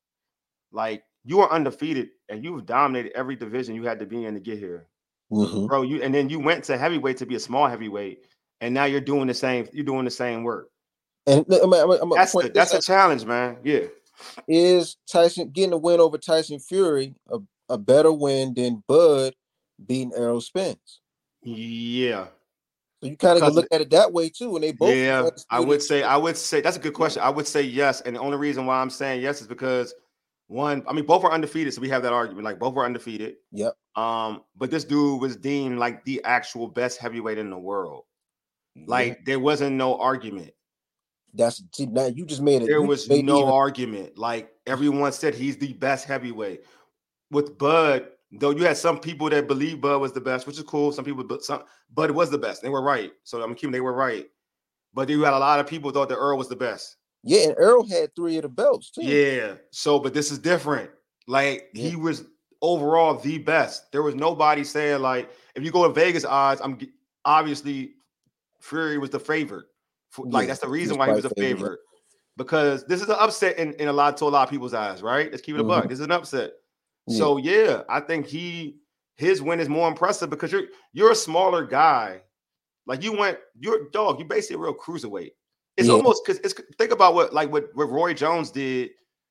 Like you are undefeated and you've dominated every division you had to be in to get here. Mm-hmm. Bro, you and then you went to heavyweight to be a small heavyweight, and now you're doing the same. You're doing the same work. And I'm, I'm, I'm that's a, that's a challenge, man. Yeah, is Tyson getting a win over Tyson Fury a, a better win than Bud beating Errol Spence? Yeah. So you kind of can look at it that way too, and they both. Yeah, I would say. I would say that's a good question. I would say yes, and the only reason why I'm saying yes is because. One, I mean, both are undefeated, so we have that argument. Like both were undefeated. Yep. Um, but this dude was deemed like the actual best heavyweight in the world. Like yeah. there wasn't no argument. That's see, now you just made it. There was no even... argument. Like everyone said, he's the best heavyweight. With Bud, though, you had some people that believe Bud was the best, which is cool. Some people, but some, Bud was the best. They were right. So I'm keeping they were right. But you had a lot of people thought that Earl was the best. Yeah, and Earl had three of the belts too. Yeah. So, but this is different. Like yeah. he was overall the best. There was nobody saying like, if you go to Vegas odds, I'm obviously Fury was the favorite. Like yeah, that's the reason why he was a favorite, favorite. Because this is an upset in, in a lot to a lot of people's eyes, right? Let's keep it a buck. Mm-hmm. This is an upset. Yeah. So yeah, I think he his win is more impressive because you're you're a smaller guy. Like you went, you're dog. You basically a real cruiserweight. It's yeah. almost because it's think about what like what, what Roy Jones did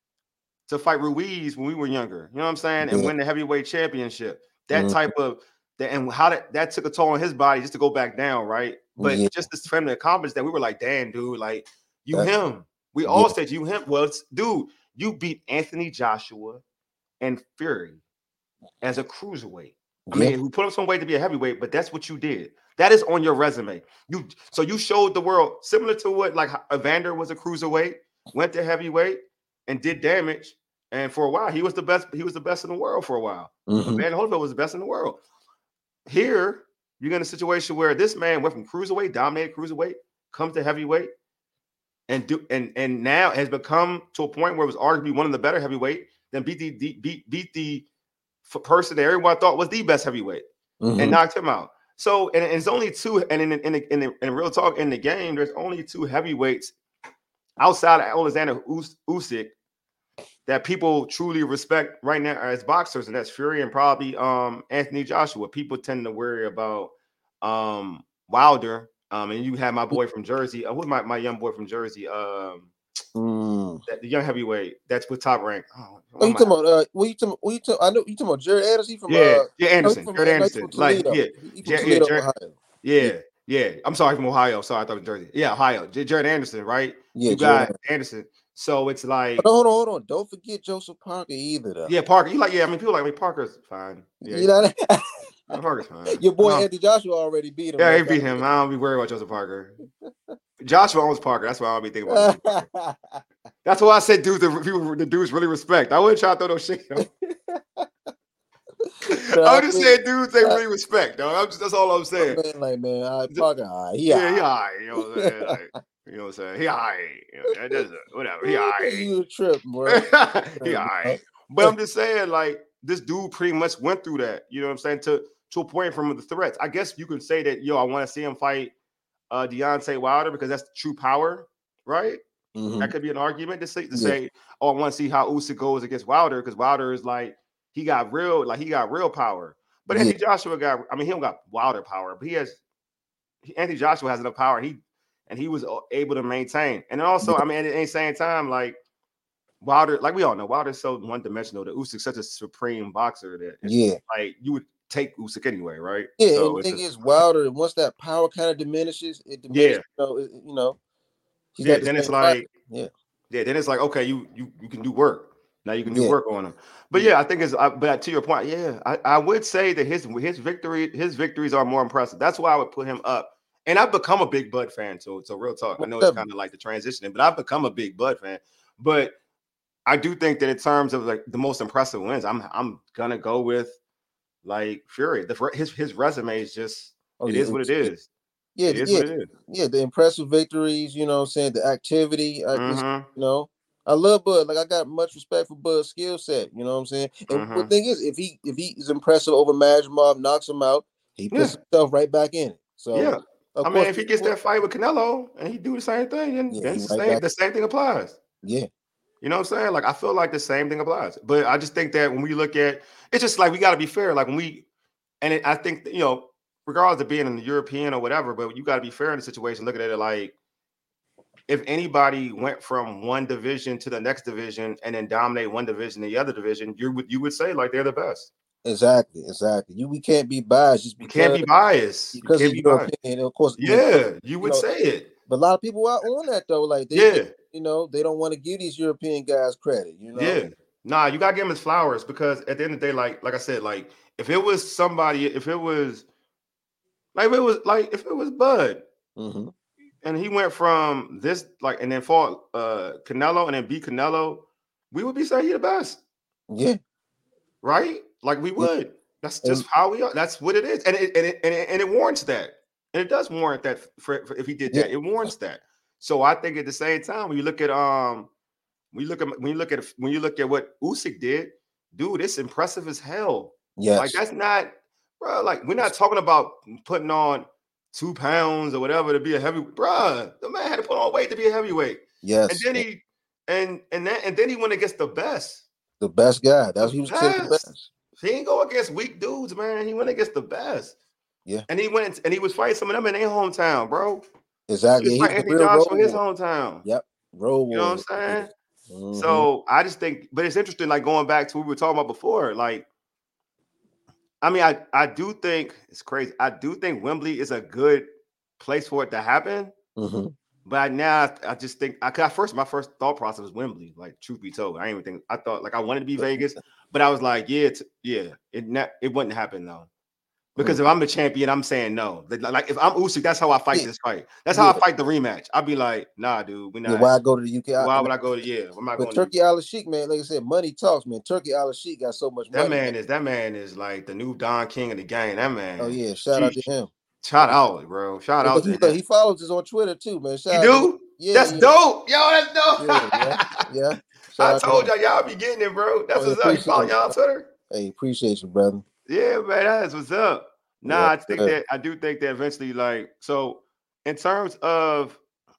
to fight Ruiz when we were younger. You know what I'm saying? And yeah. win the heavyweight championship. That mm-hmm. type of that and how that, that took a toll on his body just to go back down, right? But yeah. just this for him to accomplish that, we were like, damn, dude, like you That's, him. We all yeah. said you him. Well, it's, dude, you beat Anthony Joshua and Fury as a cruiserweight. I yeah. mean, we put up some weight to be a heavyweight, but that's what you did. That is on your resume. You so you showed the world similar to what like Evander was a cruiserweight, went to heavyweight and did damage. And for a while, he was the best. He was the best in the world for a while. Mm-hmm. Evander Holyfield was the best in the world. Here, you're in a situation where this man went from cruiserweight, dominated cruiserweight, comes to heavyweight, and do and and now has become to a point where it was arguably one of the better heavyweight. Then beat the beat beat the person that everyone thought was the best heavyweight mm-hmm. and knocked him out. So, and, and it's only two, and in in the, in, the, in real talk in the game, there's only two heavyweights outside of Alexander Usyk that people truly respect right now as boxers, and that's Fury and probably um, Anthony Joshua. People tend to worry about um, Wilder, um, and you have my boy from Jersey. Uh, who's my, my young boy from Jersey? Um, mm. that, the young heavyweight that's with Top Rank. Oh, oh you talking about? Uh, what you talking? What you talking? I know you talking about Jared Anderson from. Yeah, uh, yeah, Anderson. Jared Anderson. Like, yeah, yeah, yeah, Jared, yeah, yeah. I'm sorry, from Ohio. Sorry, I thought it was Jersey. Yeah, Ohio. J- Jared Anderson, right? Yeah, you got Jared Anderson. So it's like, but hold on, hold on. Don't forget Joseph Parker either, though. Yeah, Parker. You like, yeah. I mean, people like, I mean, Parker's fine. Yeah, you know, yeah, Parker's fine. Your boy Anthony Joshua already beat him. Yeah, he beat him. I don't be worried about Joseph Parker. Joshua owns Parker. That's why I'll be thinking about. That's why I said dudes the people the dudes really respect. I wouldn't try to throw no shit. No, I'm just mean, saying dudes they really respect, though. I'm just, that's all I'm saying. Man, like man, I Parker, right, he yeah, right. he alright. You know what I'm saying? Like, you know what I'm saying? He alright. You know, that whatever. He alright. You a trip, bro. He alright. But I'm just saying, like, this dude pretty much went through that. You know what I'm saying? To to a point from the threats. I guess you could say that, yo, I want to see him fight uh, Deontay Wilder because that's the true power, right? Mm-hmm. That could be an argument to say, to yeah. say, oh, I want to see how Usyk goes against Wilder because Wilder is like he got real, like he got real power. But yeah. Anthony Joshua got, I mean, he don't got Wilder power, but he has. Anthony Joshua has enough power. He and he was able to maintain. And also, yeah. I mean, at the same time, like Wilder, like we all know, Wilder's so one dimensional. That Usyk's such a supreme boxer that it's yeah, like you would take Usyk anyway, right? Yeah, so and the thing just, is, Wilder, once that power kind of diminishes, it diminishes. Yeah. You know, it, you know he's yeah. Then it's like, yeah, yeah. Then it's like, okay, you you you can do work. Now you can do yeah. work on him. But yeah, I think it's. Uh, but to your point, yeah, I, I would say that his his victory his victories are more impressive. That's why I would put him up. And I've become a big Bud fan too. So real talk. I know it's kind of like the transitioning, but I've become a big Bud fan. But I do think that in terms of like the most impressive wins, I'm I'm gonna go with like Fury. The his his resume is just oh, it yeah, is what it is. Yeah, it is yeah, what it is. Yeah, the impressive victories. You know, what I'm saying the activity. I mm-hmm. just, you know. I love Bud. Like I got much respect for Bud's skill set. You know what I'm saying? And mm-hmm. the thing is, if he if he is impressive over Majimov, knocks him out, he puts yeah. himself right back in it. So yeah, I mean, if he gets that fight with Canelo and he do the same thing, then, yeah, then the, right same, the same thing applies. Yeah, you know what I'm saying? Like I feel like the same thing applies. But I just think that when we look at, it's just like we got to be fair. Like when we, and it, I think that, you know, regardless of being in the European or whatever, but you got to be fair in the situation. Looking at it like, if anybody went from one division to the next division and then dominate one division and the other division, you would you would say like they're the best. Exactly, exactly. You we can't be biased just because you can't be biased because you can't of be your biased. opinion. Of course, yeah, you, know, you would you know, say it. But a lot of people are on that though. Like they, yeah, they, you know, they don't want to give these European guys credit. You know, yeah, nah, you gotta give them his flowers because at the end of the day, like like I said, like if it was somebody, if it was like if it was like if it was Bud. Mm-hmm. And he went from this, like, and then fought uh, Canelo and then beat Canelo, we would be saying he the best. Yeah. Right? Like, we would. Yeah. That's just and, how we are. That's what it is. And it, and it, and it, and it warrants that. And it does warrant that for, for if he did that. Yeah. It warrants that. So I think at the same time, when you look at, um, when you look at, when you look at, when you look at what Usyk did, dude, it's impressive as hell. Yes. Like, that's not, bro, like, we're not talking about putting on two pounds or whatever to be a heavy, bruh. The man had to put on weight to be a heavyweight. Yes. And then he and and then and then he went against the best. The best guy. That's he was the best. He didn't go against weak dudes, man. He went against the best. Yeah. And he went and he was fighting some of them in their hometown, bro. Exactly. He was Anthony Joshua in his hometown. Yep. Road you know what I'm saying? Mm-hmm. So I just think, but it's interesting, like going back to what we were talking about before, like. I mean, I, I do think it's crazy. I do think Wembley is a good place for it to happen. Mm-hmm. But now I just think I, I first my first thought process was Wembley. Like truth be told, I didn't even think I thought like I wanted to be Vegas, but I was like, yeah, it's, yeah, it not, it wouldn't happen though. Because mm-hmm. if I'm the champion, I'm saying no. Like if I'm Usyk, that's how I fight yeah. this fight. That's how yeah. I fight the rematch. I'd be like, nah, dude, we not. Yeah, why I go to the U K? Why I, would I go to? Yeah, I'm not but going. Turkey to Al Sheikh, man, like I said, money talks, man. Turkey Al Sheikh got so much that money. That man man. is that man is like the new Don King of the game. That man. Oh yeah, shout Jeez. out to him. Shout out, bro. Shout yeah, out he, to him. He follows us on Twitter too, man. Shout you do? Yeah, that's yeah. dope. Yo, that's dope. Yeah, yeah. yeah. I told y'all, y'all be getting it, bro. That's oh, what's up. You follow y'all on Twitter? Hey, appreciate you, brother. Yeah, man, that's what's up. Nah, yeah, I think yeah. that I do think that eventually, like, so in terms of,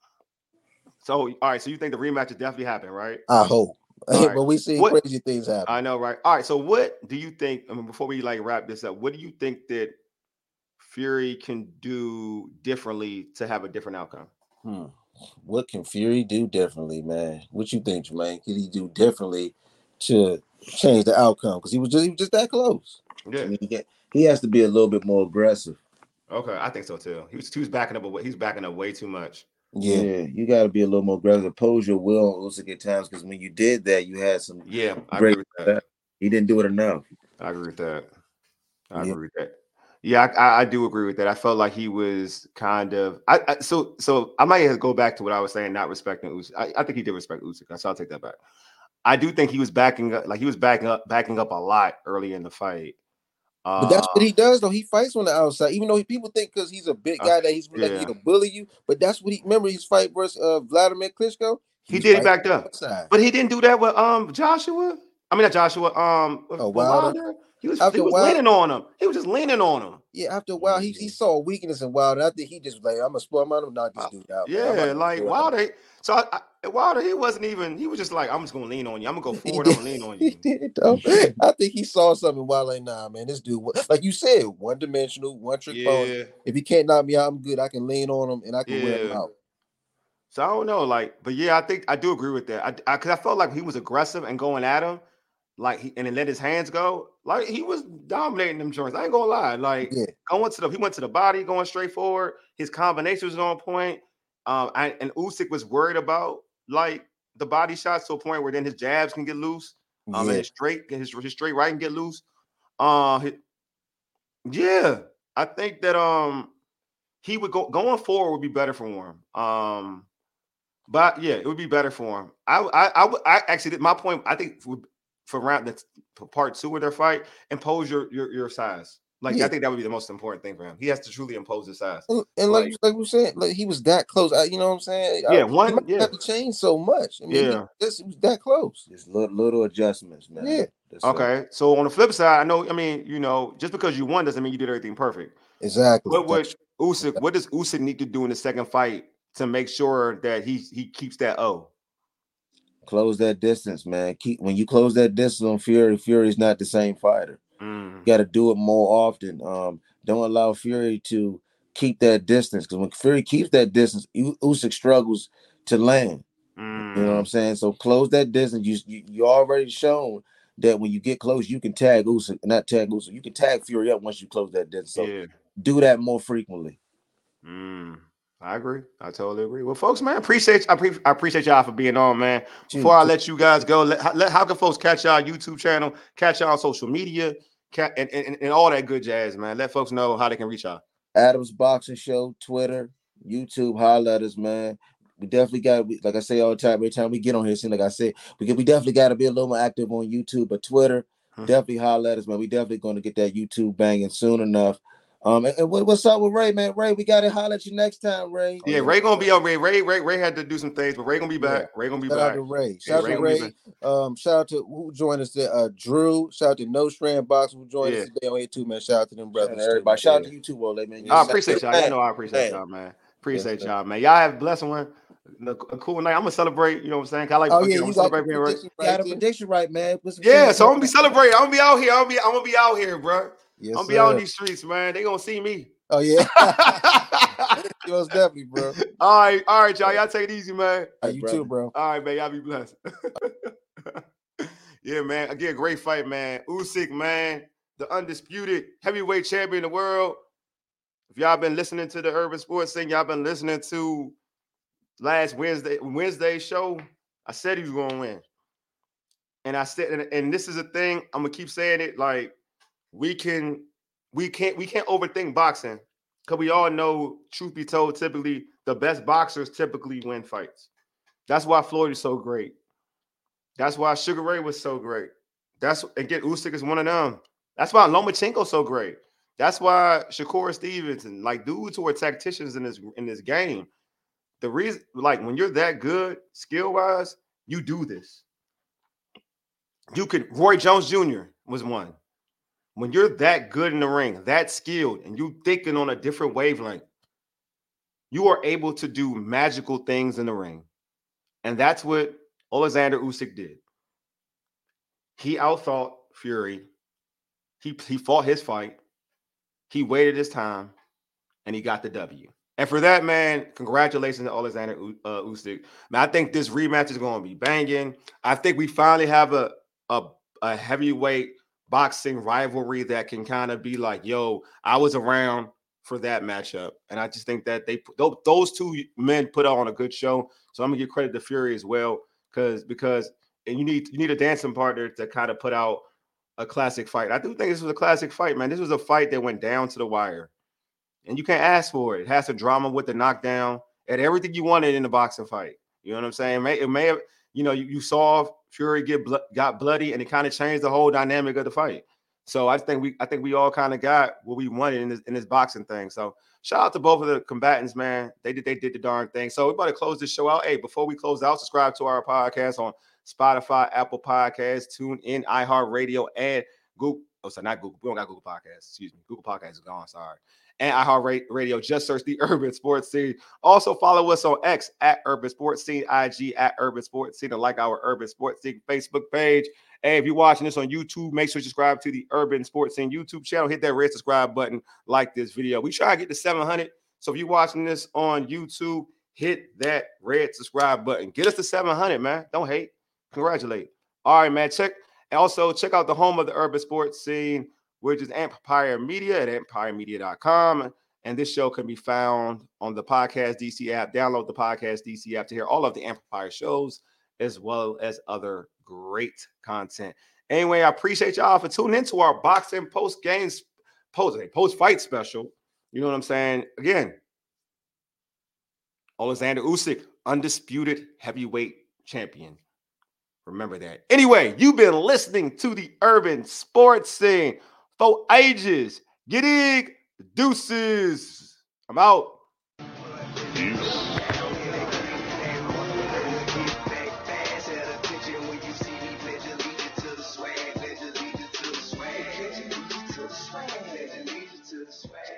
so all right, so you think the rematch will definitely happen, right? I hope. Right. But we see what, crazy things happen. I know, right? All right, so what do you think? I mean, before we like wrap this up, what do you think that Fury can do differently to have a different outcome? Hmm. What can Fury do differently, man? What you think, Jermaine? Can he do differently to change the outcome? Because he was just he was just that close. Yeah. I mean, he, get, he has to be a little bit more aggressive. Okay, I think so too. He was he was backing up. He's backing up way too much. Yeah, yeah you got to be a little more aggressive. Oppose your will on Usyk at times because when you did that, you had some. Yeah, I agree with that. He didn't do it enough. I agree with that. I yeah. agree with that. Yeah, I, I do agree with that. I felt like he was kind of I, I so so I might go back to what I was saying, not respecting Usyk. I, I think he did respect Usyk, so I'll take that back. I do think he was backing up, like he was backing up, backing up a lot early in the fight. But that's Uh, what he does, though. He fights on the outside, even though he, people think because he's a big uh, guy that he's like yeah, he'll bully you. But that's what he remember his fight versus uh, Vladimir Klitschko. He he was did. He fighting backed on the up, outside. but he didn't do that with um Joshua. I mean, not Joshua. Um, Oh, but Wilder. Wilder, he was he After a was while, leaning on him. He was just leaning on him. yeah, after a while, he, he saw a weakness in Wilder. I think he just was like, I'm gonna spoil him. I'm gonna knock this Uh, dude out, man. I'm not yeah, gonna like do it. Wilder. So I, I, Wilder, he wasn't even. He was just like, I'm just gonna lean on you. I'm gonna go He forward. I'm did. gonna lean on He you. did, though. I think he saw something while like, nah, man, this dude, like you said, one dimensional, one trick pony. Yeah, If he can't knock me out, I'm good. I can lean on him and I can wear him yeah. out. So I don't know, like, but yeah, I think I do agree with that. I, I cause I felt like he was aggressive and going at him, like he and then let his hands go. Like he was dominating them joints. I ain't gonna lie. Like Yeah. going to the he went to the body, going straight forward. His combination was on point. Um, I, and Usyk was worried about like the body shots to a point where then his jabs can get loose. Um, and Yeah. his straight his, his straight right can get loose. Uh, his- yeah, I think that um he would go going forward would be better for him. Um. But yeah, it would be better for him. I I I, would- I actually my point. I think for, for round that's for part two of their fight, impose your your your size. Like Yeah. I think that would be the most important thing for him. He has to truly impose his size. And, and like Like like we said, like he was that close. I, you know what I'm saying? I, yeah, he one might yeah have to change so much. I mean, he yeah. just he was that close. Just little, little adjustments, man. Yeah. That's all. Okay, so on the flip side, I know. I mean, you know, just because you won doesn't mean you did everything perfect. Exactly. What would That's, Usyk? What does Usyk need to do in the second fight to make sure that he he keeps that O? Close that distance, man. Keep when you close that distance on Fury, Fury's not the same fighter. Mm, You got to do it more often. Um, don't allow Fury to keep that distance because when Fury keeps that distance, U- Usyk struggles to land. mm, You know what I'm saying? So close that distance. You you, you already shown that when you get close, you can tag Usyk, not tag Usyk. You can tag Fury up once you close that distance. So yeah. do that more frequently. Mm, I agree. I totally agree. Well, folks, man, appreciate I, pre- I appreciate y'all for being on, man. Before I let you guys go, let, let how can folks catch y'all YouTube channel, catch y'all on social media, cat, and, and, and all that good jazz, man. Let folks know how they can reach y'all. Adams Boxing Show, Twitter, YouTube, holler at us, man. We definitely got, like I say all the time, every time we get on here, see, like I said, we, we definitely got to be a little more active on YouTube, but Twitter, Hmm. definitely holler at us, man. We definitely going to get that YouTube banging soon enough. Um, and, and what, what's up with Ray, man? Ray, we got to holler at you next time, Ray. Yeah, Ray gonna be on. Ray, Ray, Ray, Ray had to do some things, but Ray gonna be back. yeah. Ray gonna be Shout back. out to Ray. Yeah, Shout out Ray to gonna be Ray. Um, shout out to who joined us there. Uh, Drew. Shout out to No Strand Box who joined Yeah. us today on here too, man. Shout out to them Shout brothers. out to everybody. Shout Yeah. out to you too, Ole, man. I You- appreciate y'all. Y'all know I appreciate Man. y'all, man. Appreciate Yes, y'all, man. Y'all have a blessed one. A a cool night. I'm gonna celebrate. You know what I'm saying? 'Cause I like. Oh again, yeah, I'm you gonna got celebrate being your right. prediction You got right a too. prediction right, man. Put some Yeah, shit so I'm on gonna be that. celebrating. I'm gonna be out here. I'm gonna be. I'm gonna be out here, bro. Yes, I'm gonna be out in sir. these streets, man. They gonna see me. Oh yeah. Yours definitely, bro. All right, all right, y'all. Y'all take it easy, man. Uh, you brother. too, bro. All right, man. Y'all be blessed. Yeah, man. Again, great fight, man. Usyk, man, the undisputed heavyweight champion of the world. If y'all been listening to the Urban Sports Scene, y'all been listening to last Wednesday Wednesday show. I said he was gonna win, and I said, and, and this is a thing. I'm gonna keep saying it. Like we can, we can't, we can't overthink boxing because we all know, truth be told, typically the best boxers typically win fights. That's why Floyd is so great. That's why Sugar Ray was so great. That's again, Usyk is one of them. That's why Lomachenko's so great. That's why Shakur Stevenson, like dudes who are tacticians in this in this game. The reason, like when you're that good skill wise, you do this. You could. Roy Jones Junior was one. When you're that good in the ring, that skilled, and you thinking on a different wavelength, you are able to do magical things in the ring, and that's what Alexander Usyk did. He outthought Fury. He he fought his fight. He waited his time, and he got the W. And for that, man, congratulations to Alexander uh, Usyk. Man, I think this rematch is going to be banging. I think we finally have a a, a heavyweight boxing rivalry that can kind of be like, yo, I was around for that matchup. And I just think that they those two men put on a good show. So I'm gonna give credit to Fury as well, because because and you need you need a dancing partner to kind of put out a classic fight. I do think this was a classic fight, man. This was a fight that went down to the wire. And you can't ask for it. It has a drama with the knockdown. It had everything you wanted in the boxing fight. You know what I'm saying? It may, it may have, you know, you, you saw Fury get blo- got bloody, and it kind of changed the whole dynamic of the fight. So I think we I think we all kind of got what we wanted in this in this boxing thing. So shout out to both of the combatants, man. They did they did the darn thing. So we're about to close this show out. Hey, before we close out, subscribe to our podcast on Spotify, Apple Podcasts, TuneIn, iHeartRadio, and Google. Oh, sorry, not Google. We don't got Google Podcasts. Excuse me. Google Podcasts is gone. Sorry. And iHeartRadio. Just search the Urban Sports Scene. Also follow us on X at Urban Sports Scene, I G at Urban Sports Scene, and like our Urban Sports Scene Facebook page. Hey, if you're watching this on YouTube, make sure you subscribe to the Urban Sports Scene YouTube channel. Hit that red subscribe button, like this video. We try to get to seven hundred. So if you're watching this on YouTube, hit that red subscribe button. Get us to seven hundred, man. Don't hate. Congratulate. All right, man. Check. And also check out the home of the Urban Sports Scene, which is Empire Media at empire media dot com. And this show can be found on the Podcast D C app. Download the Podcast D C app to hear all of the Empire shows, as well as other great content. Anyway, I appreciate y'all for tuning into our boxing post games, post post fight special. You know what I'm saying? Again, Alexander Usyk, undisputed heavyweight champion. Remember that. Anyway, you've been listening to the Urban Sports Scene for ages. Get it? Deuces. I'm out. Peace.